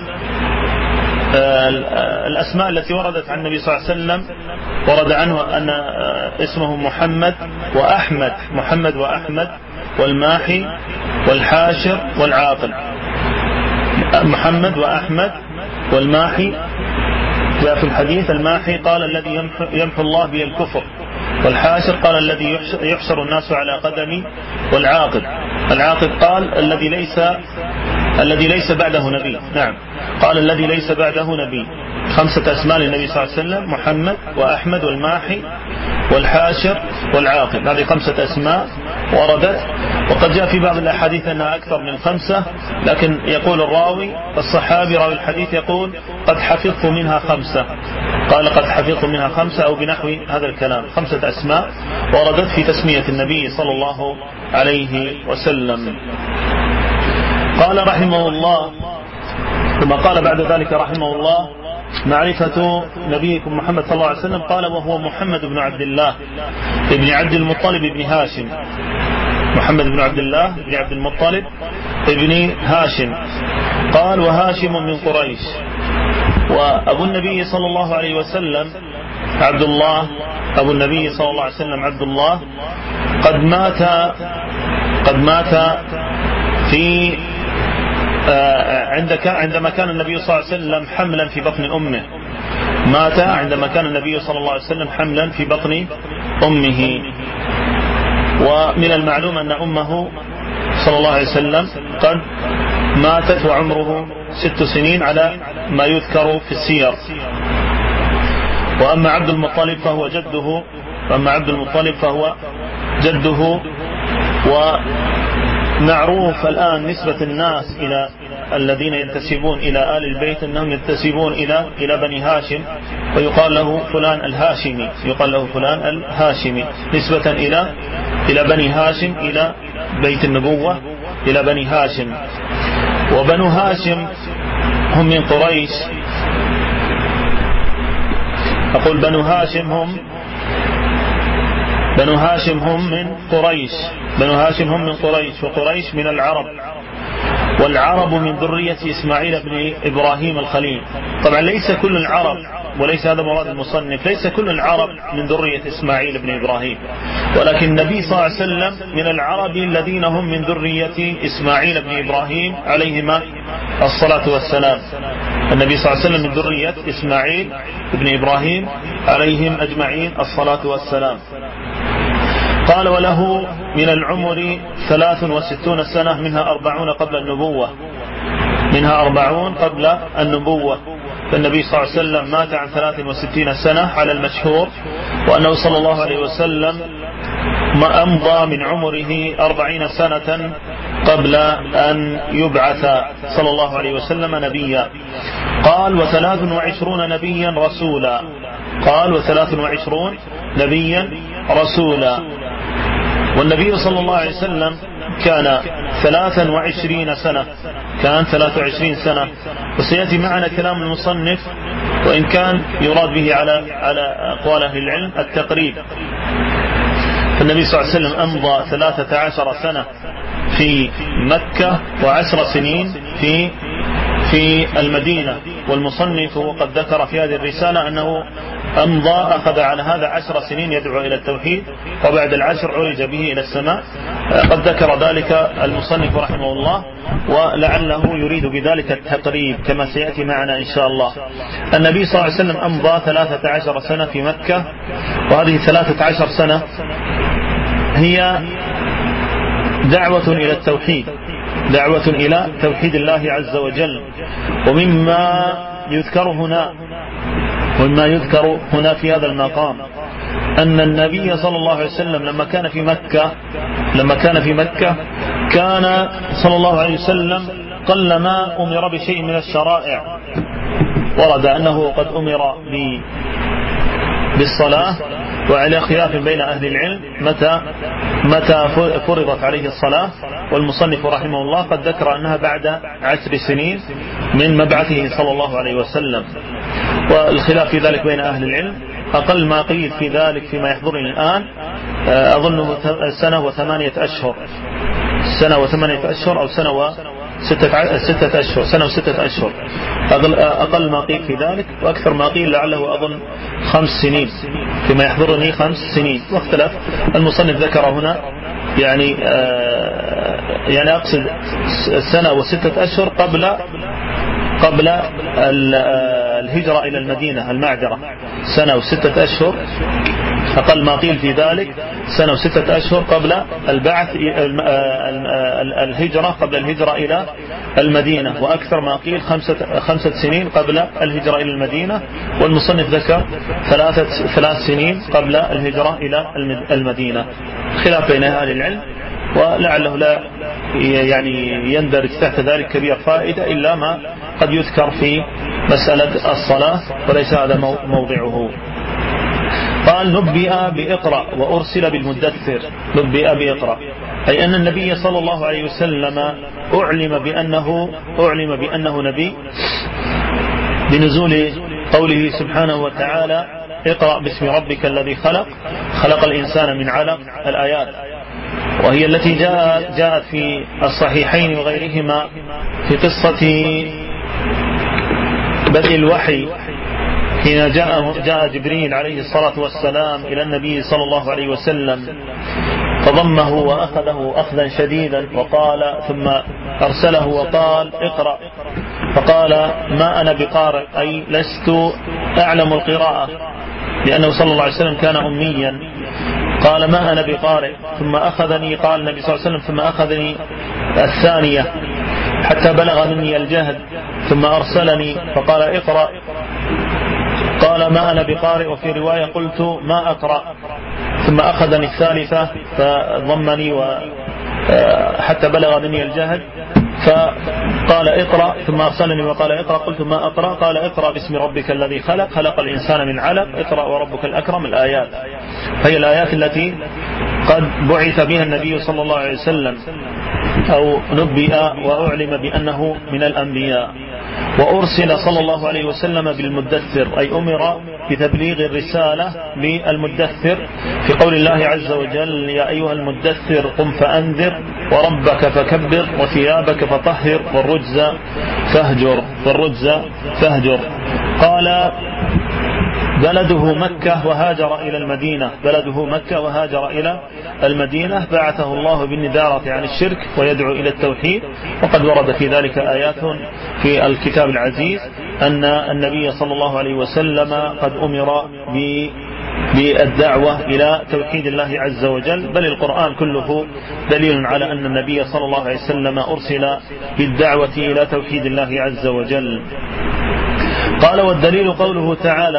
الأسماء التي وردت عن النبي صلى الله عليه وسلم ورد عنه أن اسمه محمد وأحمد، محمد وأحمد، والماحي والحاشر والعاقل. محمد وأحمد والماحي، جاء في الحديث الماحي قال الذي يمحو الله به الكفر، والحاشر قال الذي يحشر الناس على قدمي، والعاقب قال الذي ليس بعده نبي. نعم، قال الذي ليس بعده نبي. 5 أسماء للنبي صلى الله عليه وسلم: محمد وأحمد والماحي والحاشر والعاقب. هذه 5 أسماء وردت، وقد جاء في بعض الأحاديث أنها أكثر من 5، لكن يقول الراوي الصحابي راوي الحديث يقول قد حفظت منها 5، قال قد حفظت منها 5 أو بنحو هذا الكلام. 5 أسماء وردت في تسمية النبي صلى الله عليه وسلم. قال رحمه الله، ثم قال بعد ذلك رحمه الله: معرفة نبيكم محمد صلى الله عليه وسلم. قال: وهو محمد بن عبد الله ابن عبد المطلب بن هاشم. محمد بن عبد الله بن عبد المطلب ابن هاشم. قال: وهاشم من قريش. وأبو النبي صلى الله عليه وسلم عبد الله، أبو النبي صلى الله عليه وسلم عبد الله قد مات في عندما كان النبي صلى الله عليه وسلم حملا في بطن أمه. مات عندما كان النبي صلى الله عليه وسلم حملا في بطن أمه. ومن المعلوم أن أمه صلى الله عليه وسلم قد ماتت وعمره 6 سنين على ما يذكر في السير. وأما عبد المطلب فهو جده. ومعروف الآن نسبة الناس إلى الذين ينتسبون إلى آل البيت أنهم ينتسبون إلى بني هاشم، ويقال له فلان الهاشمي، نسبة إلى بني هاشم، إلى بيت النبوة، إلى بني هاشم. وبنو هاشم هم من قريش. أقول بنو هاشم هم من قريش، وقريش من العرب، والعرب من ذرية إسماعيل بن إبراهيم الخليل. طبعا ليس كل العرب، وليس هذا مراد المصنف، ليس كل العرب من ذرية إسماعيل بن إبراهيم، ولكن النبي صلى الله عليه وسلم من العرب الذين هم من ذرية إسماعيل بن إبراهيم عليهما الصلاة والسلام. النبي صلى الله عليه وسلم من ذرية إسماعيل بن إبراهيم عليهم أجمعين الصلاة والسلام. قال وله من العمر 63 سنة منها 40 قبل النبوة، منها 40 قبل النبوة. فالنبي صلى الله عليه وسلم مات عن 63 سنة على المشهور، وأنه صلى الله عليه وسلم ما أمضى من عمره 40 سنة قبل أن يبعث صلى الله عليه وسلم نبيا. قال 23 نبيا رسولا، قال 23 نبيا رسولا. والنبي صلى الله عليه وسلم كان 23 سنة، كان 23 سنة. وسيأتي معنا كلام المصنف، وإن كان يراد به على أقوال أهل العلم التقريب. فالنبي صلى الله عليه وسلم أمضى 13 سنة في مكة و10 سنين في المدينة. والمصنف قد ذكر في هذه الرسالة أنه أمضى أخذ على هذا 10 سنين يدعو إلى التوحيد، وبعد 10 عرج به إلى السماء. قد ذكر ذلك المصنف رحمه الله، ولعله يريد بذلك التقريب كما سيأتي معنا إن شاء الله. النبي صلى الله عليه وسلم أمضى 13 سنة في مكة، وهذه 13 سنة هي دعوة إلى التوحيد، دعوة إلى توحيد الله عز وجل. ومما يذكر هنا في هذا المقام أن النبي صلى الله عليه وسلم لما كان في مكة كان صلى الله عليه وسلم قلما أمر بشيء من الشرائع. ورد أنه قد أمر بالصلاة، وعلى خلاف بين أهل العلم متى فرضت عليه الصلاة. والمصنف رحمه الله قد ذكر أنها بعد 10 سنين من مبعثه صلى الله عليه وسلم. والخلاف في ذلك بين أهل العلم. أقل ما قيل في ذلك فيما يحضرني الآن أظنه 1 و8 أشهر، 1 و8 أشهر أو 6 أشهر، 1 و6 أشهر أقل ما قيل في ذلك. وأكثر ما قيل لعله أظن 5 سنين فيما يحضرني، 5 سنين. واختلف المصنف ذكر هنا يعني أقصد 1 و6 أشهر قبل الهجرة إلى المدينة المعذرة، 1 و6 أشهر أقل ما قيل في ذلك، 1 و6 أشهر قبل البعث الهجرة، قبل الهجرة إلى المدينة. وأكثر ما قيل 5 سنين قبل الهجرة إلى المدينة. والمصنف ذكر 3 سنين قبل الهجرة إلى المدينة. خلاف بين أهل العلم، ولعله لا يعني يندرج تحت ذلك كبير فائدة إلا ما قد يذكر في مسألة الصلاة، وليس هذا موضعه. قال نبئ بإقرأ وأرسل بالمدثر. نبئ بإقرأ أي أن النبي صلى الله عليه وسلم أعلم بأنه نبي بنزول قوله سبحانه وتعالى اقرأ باسم ربك الذي خلق الإنسان من علق، الآيات، وهي التي جاءت في الصحيحين وغيرهما في قصة بدء الوحي حين جاء جبريل عليه الصلاة والسلام إلى النبي صلى الله عليه وسلم فضمه وأخذه أخذا شديدا، وقال ثم أرسله وقال اقرأ، فقال ما أنا بقارئ، أي لست أعلم القراءة، لأنه صلى الله عليه وسلم كان أميا. قال ما أنا بقارئ، ثم أخذني، قال النبي صلى الله عليه وسلم ثم أخذني الثانية حتى بلغ مني الجهد، ثم أرسلني فقال اقرأ، قال ما أنا بقارئ، وفي رواية قلت ما أقرأ، ثم أخذني الثالثة فضمني حتى بلغ مني الجهد فقال اقرأ، ثم أرسلني وقال اقرأ، قلت ما أقرأ، قال اقرأ باسم ربك الذي خلق الإنسان من علق، اقرأ وربك الأكرم، الآيات. هي الآيات التي قد بعث بها النبي صلى الله عليه وسلم أو نبئ وأعلم بأنه من الأنبياء. وأرسل صلى الله عليه وسلم بالمدثر، أي أمر بتبليغ الرسالة بالمدثر، في قول الله عز وجل يا أيها المدثر قم فأنذر وربك فكبر وثيابك فطهر والرجز فاهجر. قال بلده مكة وهاجر إلى المدينة، بلده مكة وهاجر إلى المدينة، بعثه الله بالندارة عن الشرك ويدعو إلى التوحيد. وقد ورد في ذلك آيات في الكتاب العزيز أن النبي صلى الله عليه وسلم قد أمر بالدعوة إلى توحيد الله عز وجل، بل القرآن كله دليل على أن النبي صلى الله عليه وسلم أرسل بالدعوة إلى توحيد الله عز وجل. قال والدليل قوله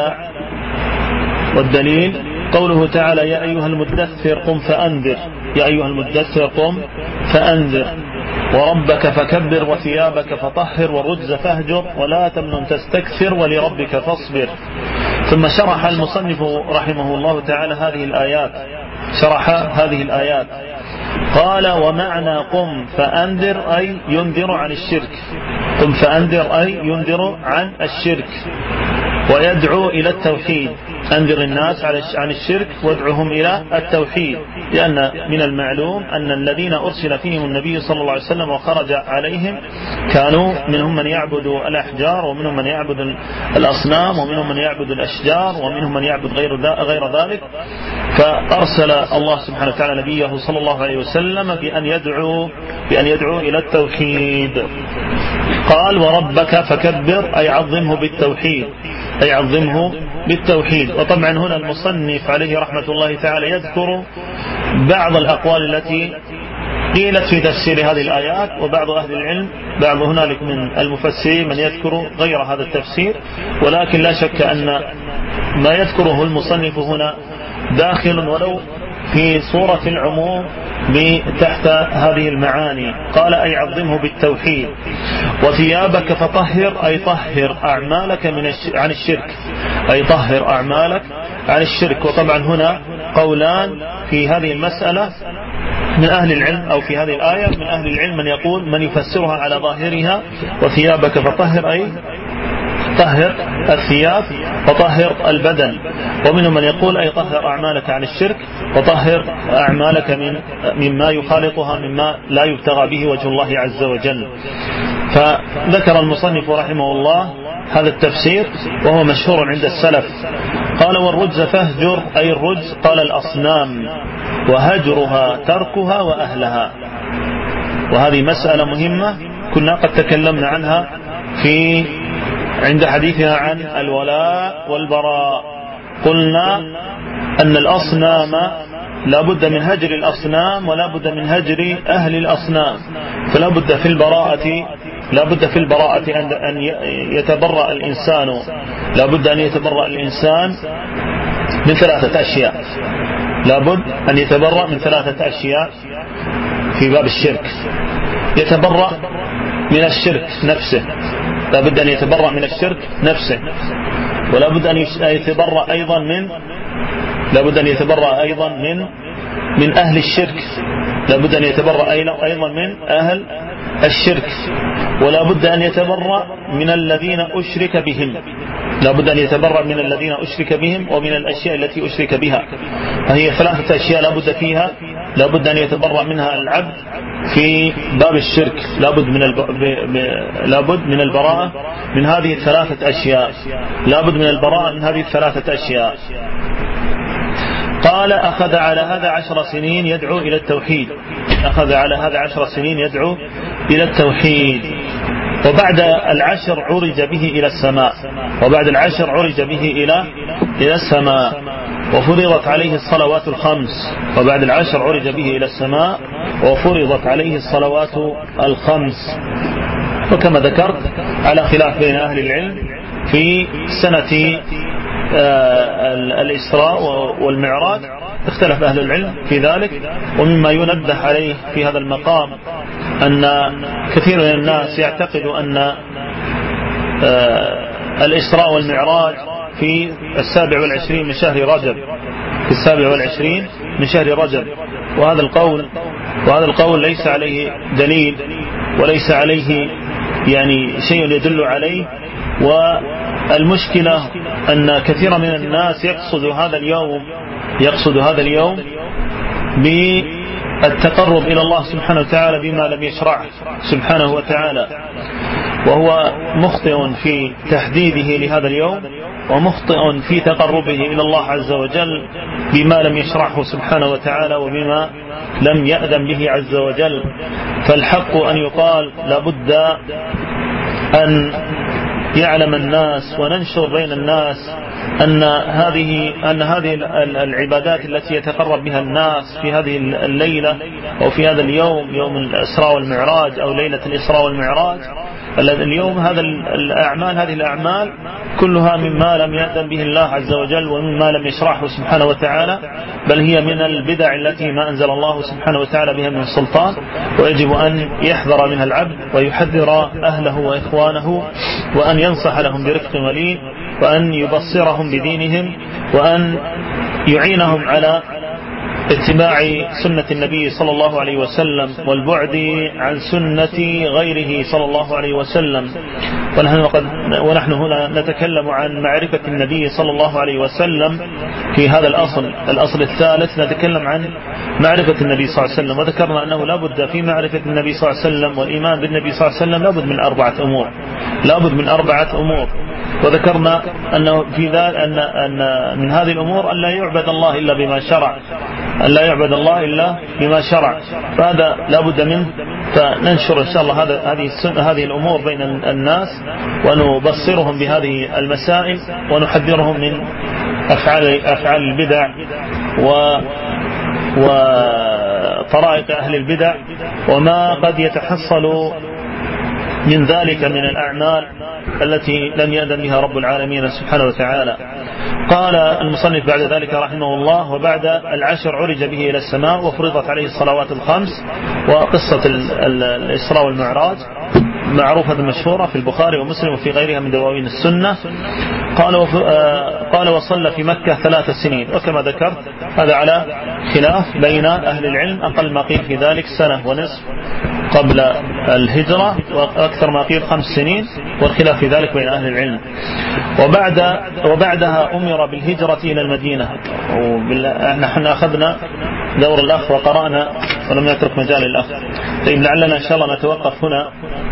تعالى يا أيها المدثر قم فأنذر، يا أيها المدثر قم فأنذر، وربك فكبر وثيابك فطهر والرجز فاهجر ولا تمنن تستكثر ولربك فاصبر. ثم شرح المصنف رحمه الله تعالى هذه الآيات، قال ومعنى قم فأنذر أي ينذر عن الشرك، قم فأنذر أي ينذر عن الشرك ويدعو إلى التوحيد، أنذر الناس عن الشرك وادعوهم إلى التوحيد، لأن من المعلوم أن الذين أرسل فيهم النبي صلى الله عليه وسلم وخرج عليهم كانوا منهم من يعبد الأحجار، ومنهم من يعبد الأصنام، ومنهم من يعبد الأشجار، ومنهم من يعبد غير ذلك. فأرسل الله سبحانه وتعالى نبيه صلى الله عليه وسلم بأن يدعو إلى التوحيد. قال وربك فكبر أي عظمه بالتوحيد، وطبعا هنا المصنف عليه رحمة الله تعالى يذكر بعض الأقوال التي قيلت في تفسير هذه الآيات، وبعض أهل العلم بعض هنالك من المفسرين من يذكر غير هذا التفسير، ولكن لا شك أن ما يذكره المصنف هنا داخل ولو في صورة العموم تحت هذه المعاني. قال أي عظمه بالتوحيد. وثيابك فطهر أي طهر أعمالك عن الشرك، أي طهر أعمالك عن الشرك. وطبعا هنا قولان في هذه المسألة من أهل العلم، أو في هذه الآية من أهل العلم من يقول من يفسرها على ظاهرها وثيابك فطهر أي طهر الثياب وطهر البدن، ومنهم من يقول أي طهر أعمالك عن الشرك وطهر أعمالك مما يخالطها مما لا يبتغى به وجه الله عز وجل. فذكر المصنف رحمه الله هذا التفسير وهو مشهور عند السلف. قال والرجز فاهجر أي الرجز قال الأصنام، وهجرها تركها وأهلها. وهذه مسألة مهمة كنا قد تكلمنا عنها عند حديثنا عن الولاء والبراء. قلنا أن الأصنام لا بد من هجر الأصنام ولا بد من هجر أهل الأصنام، فلا بد في البراءة أن يتبرأ الإنسان، لا بد أن يتبرأ الإنسان من ثلاثة أشياء، لا بد أن يتبرأ من ثلاثة أشياء في باب الشرك. يتبرأ من الشرك نفسه، لا بد أن يتبرأ من الشرك نفسه، ولا بد أن يتبرأ أيضا من أهل الشرك، لا بد أن يتبرأ أيضا من أهل الشرك، ولا بد أن يتبرأ من الذين أشرك بهم، لا بد أن يتبرأ من الذين أشرك بهم ومن الأشياء التي أشرك بها. فهي ثلاثة أشياء لا بد أن يتبرأ منها العبد في باب الشرك، لا بد من البراءة من هذه الثلاثة أشياء، لا بد من البراءة من هذه الثلاثة أشياء. قال أخذ على هذا 10 سنين يدعو إلى التوحيد، أخذ على هذا 10 سنين يدعو إلى التوحيد. وبعد 10 عرج به إلى السماء، وبعد 10 عرج به إلى السماء وفرضت عليه الصلوات الخمس، وبعد 10 عرج به إلى السماء وفرضت عليه الصلوات الخمس. وكما ذكرت على خلاف بين أهل العلم في سنة الإسراء والمعراج، اختلف أهل العلم في ذلك. ومما ينبه عليه في هذا المقام أن كثير من الناس يعتقد أن الإسراء والمعراج في 27 من شهر رجب، في 27 من شهر رجب، وهذا القول ليس عليه دليل وليس عليه يعني شيء يدل عليه. والمشكلة أن كثير من الناس يقصد هذا اليوم بالتقرب إلى الله سبحانه وتعالى بما لم يشرعه سبحانه وتعالى. وهو مخطئ في تحديده لهذا اليوم، ومخطئ في تقربه إلى الله عز وجل بما لم يشرعه سبحانه وتعالى وبما لم يأذن به عز وجل. فالحق أن يقال لابد أن يعلم الناس وننشر بين الناس أن هذه العبادات التي يتقرب بها الناس في هذه الليلة أو في هذا اليوم، يوم الإسراء والمعراج أو ليلة الإسراء والمعراج، اليوم هذه الأعمال كلها مما لم يأذن به الله عز وجل ومما لم يشرعه سبحانه وتعالى، بل هي من البدع التي ما أنزل الله سبحانه وتعالى بها من سلطان، ويجب أن يحذر منها العبد ويحذر أهله وإخوانه، وأن ينصح لهم برفق ولين، وأن يبصرهم بدينهم، وأن يعينهم على اتباع سنة النبي صلى الله عليه وسلم والبعد عن سنة غيره صلى الله عليه وسلم. ونحن هنا نتكلم عن معرفة النبي صلى الله عليه وسلم في هذا الأصل الثالث، نتكلم عن معرفة النبي صلى الله عليه وسلم، وذكرنا أنه لا بد في معرفة النبي صلى الله عليه وسلم والإيمان بالنبي صلى الله عليه وسلم لا بد من أربعة أمور. وذكرنا أنه في ذلك أن من هذه الأمور أن لا يعبد الله إلا بما شرع، فهذا لا بد منه. فننشر إن شاء الله هذه الأمور بين الناس، ونبصرهم بهذه المسائل، ونحذرهم من أفعال البدع وطرائق أهل البدع وما قد يتحصل من ذلك من الأعمال التي لم يأذن بها رب العالمين سبحانه وتعالى. قال المصنف بعد ذلك رحمه الله: وبعد العشر عرج به إلى السماء وفرضت عليه الصلوات الخمس. وقصة الإسراء والمعراج معروفة مشهورة في البخاري ومسلم وفي غيرها من دواوين السنة. قال وصلى في مكة 3 سنين، وكما ذكرت هذا على خلاف بين أهل العلم، أقل ما قيل في ذلك 1.5 سنة قبل الهجرة، وأكثر ما قيل 5 سنين، والخلاف في ذلك بين أهل العلم. وبعدها أمر بالهجرة إلى المدينة. نحن أخذنا دور الأخ وقرأنا ولم نترك مجال الأخ. طيب لعلنا إن شاء الله نتوقف هنا،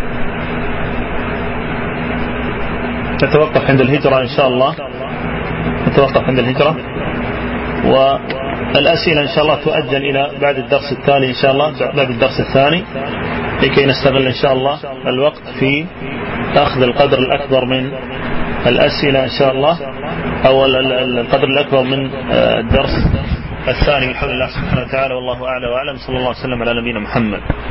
نتوقف عند الهجرة إن شاء الله، نتوقف عند الهجرة، والأسئلة إن شاء الله تؤجل إلى بعد الدرس التالي إن شاء الله، بعد الدرس الثاني، لكي نستغل إن شاء الله الوقت في أخذ القدر الأكبر من الأسئلة إن شاء الله، أو القدر الأكبر من الدرس الثاني بحول الله سبحانه وتعالى. والله أعلى وأعلم. صلى الله عليه وسلم على نبينا محمد.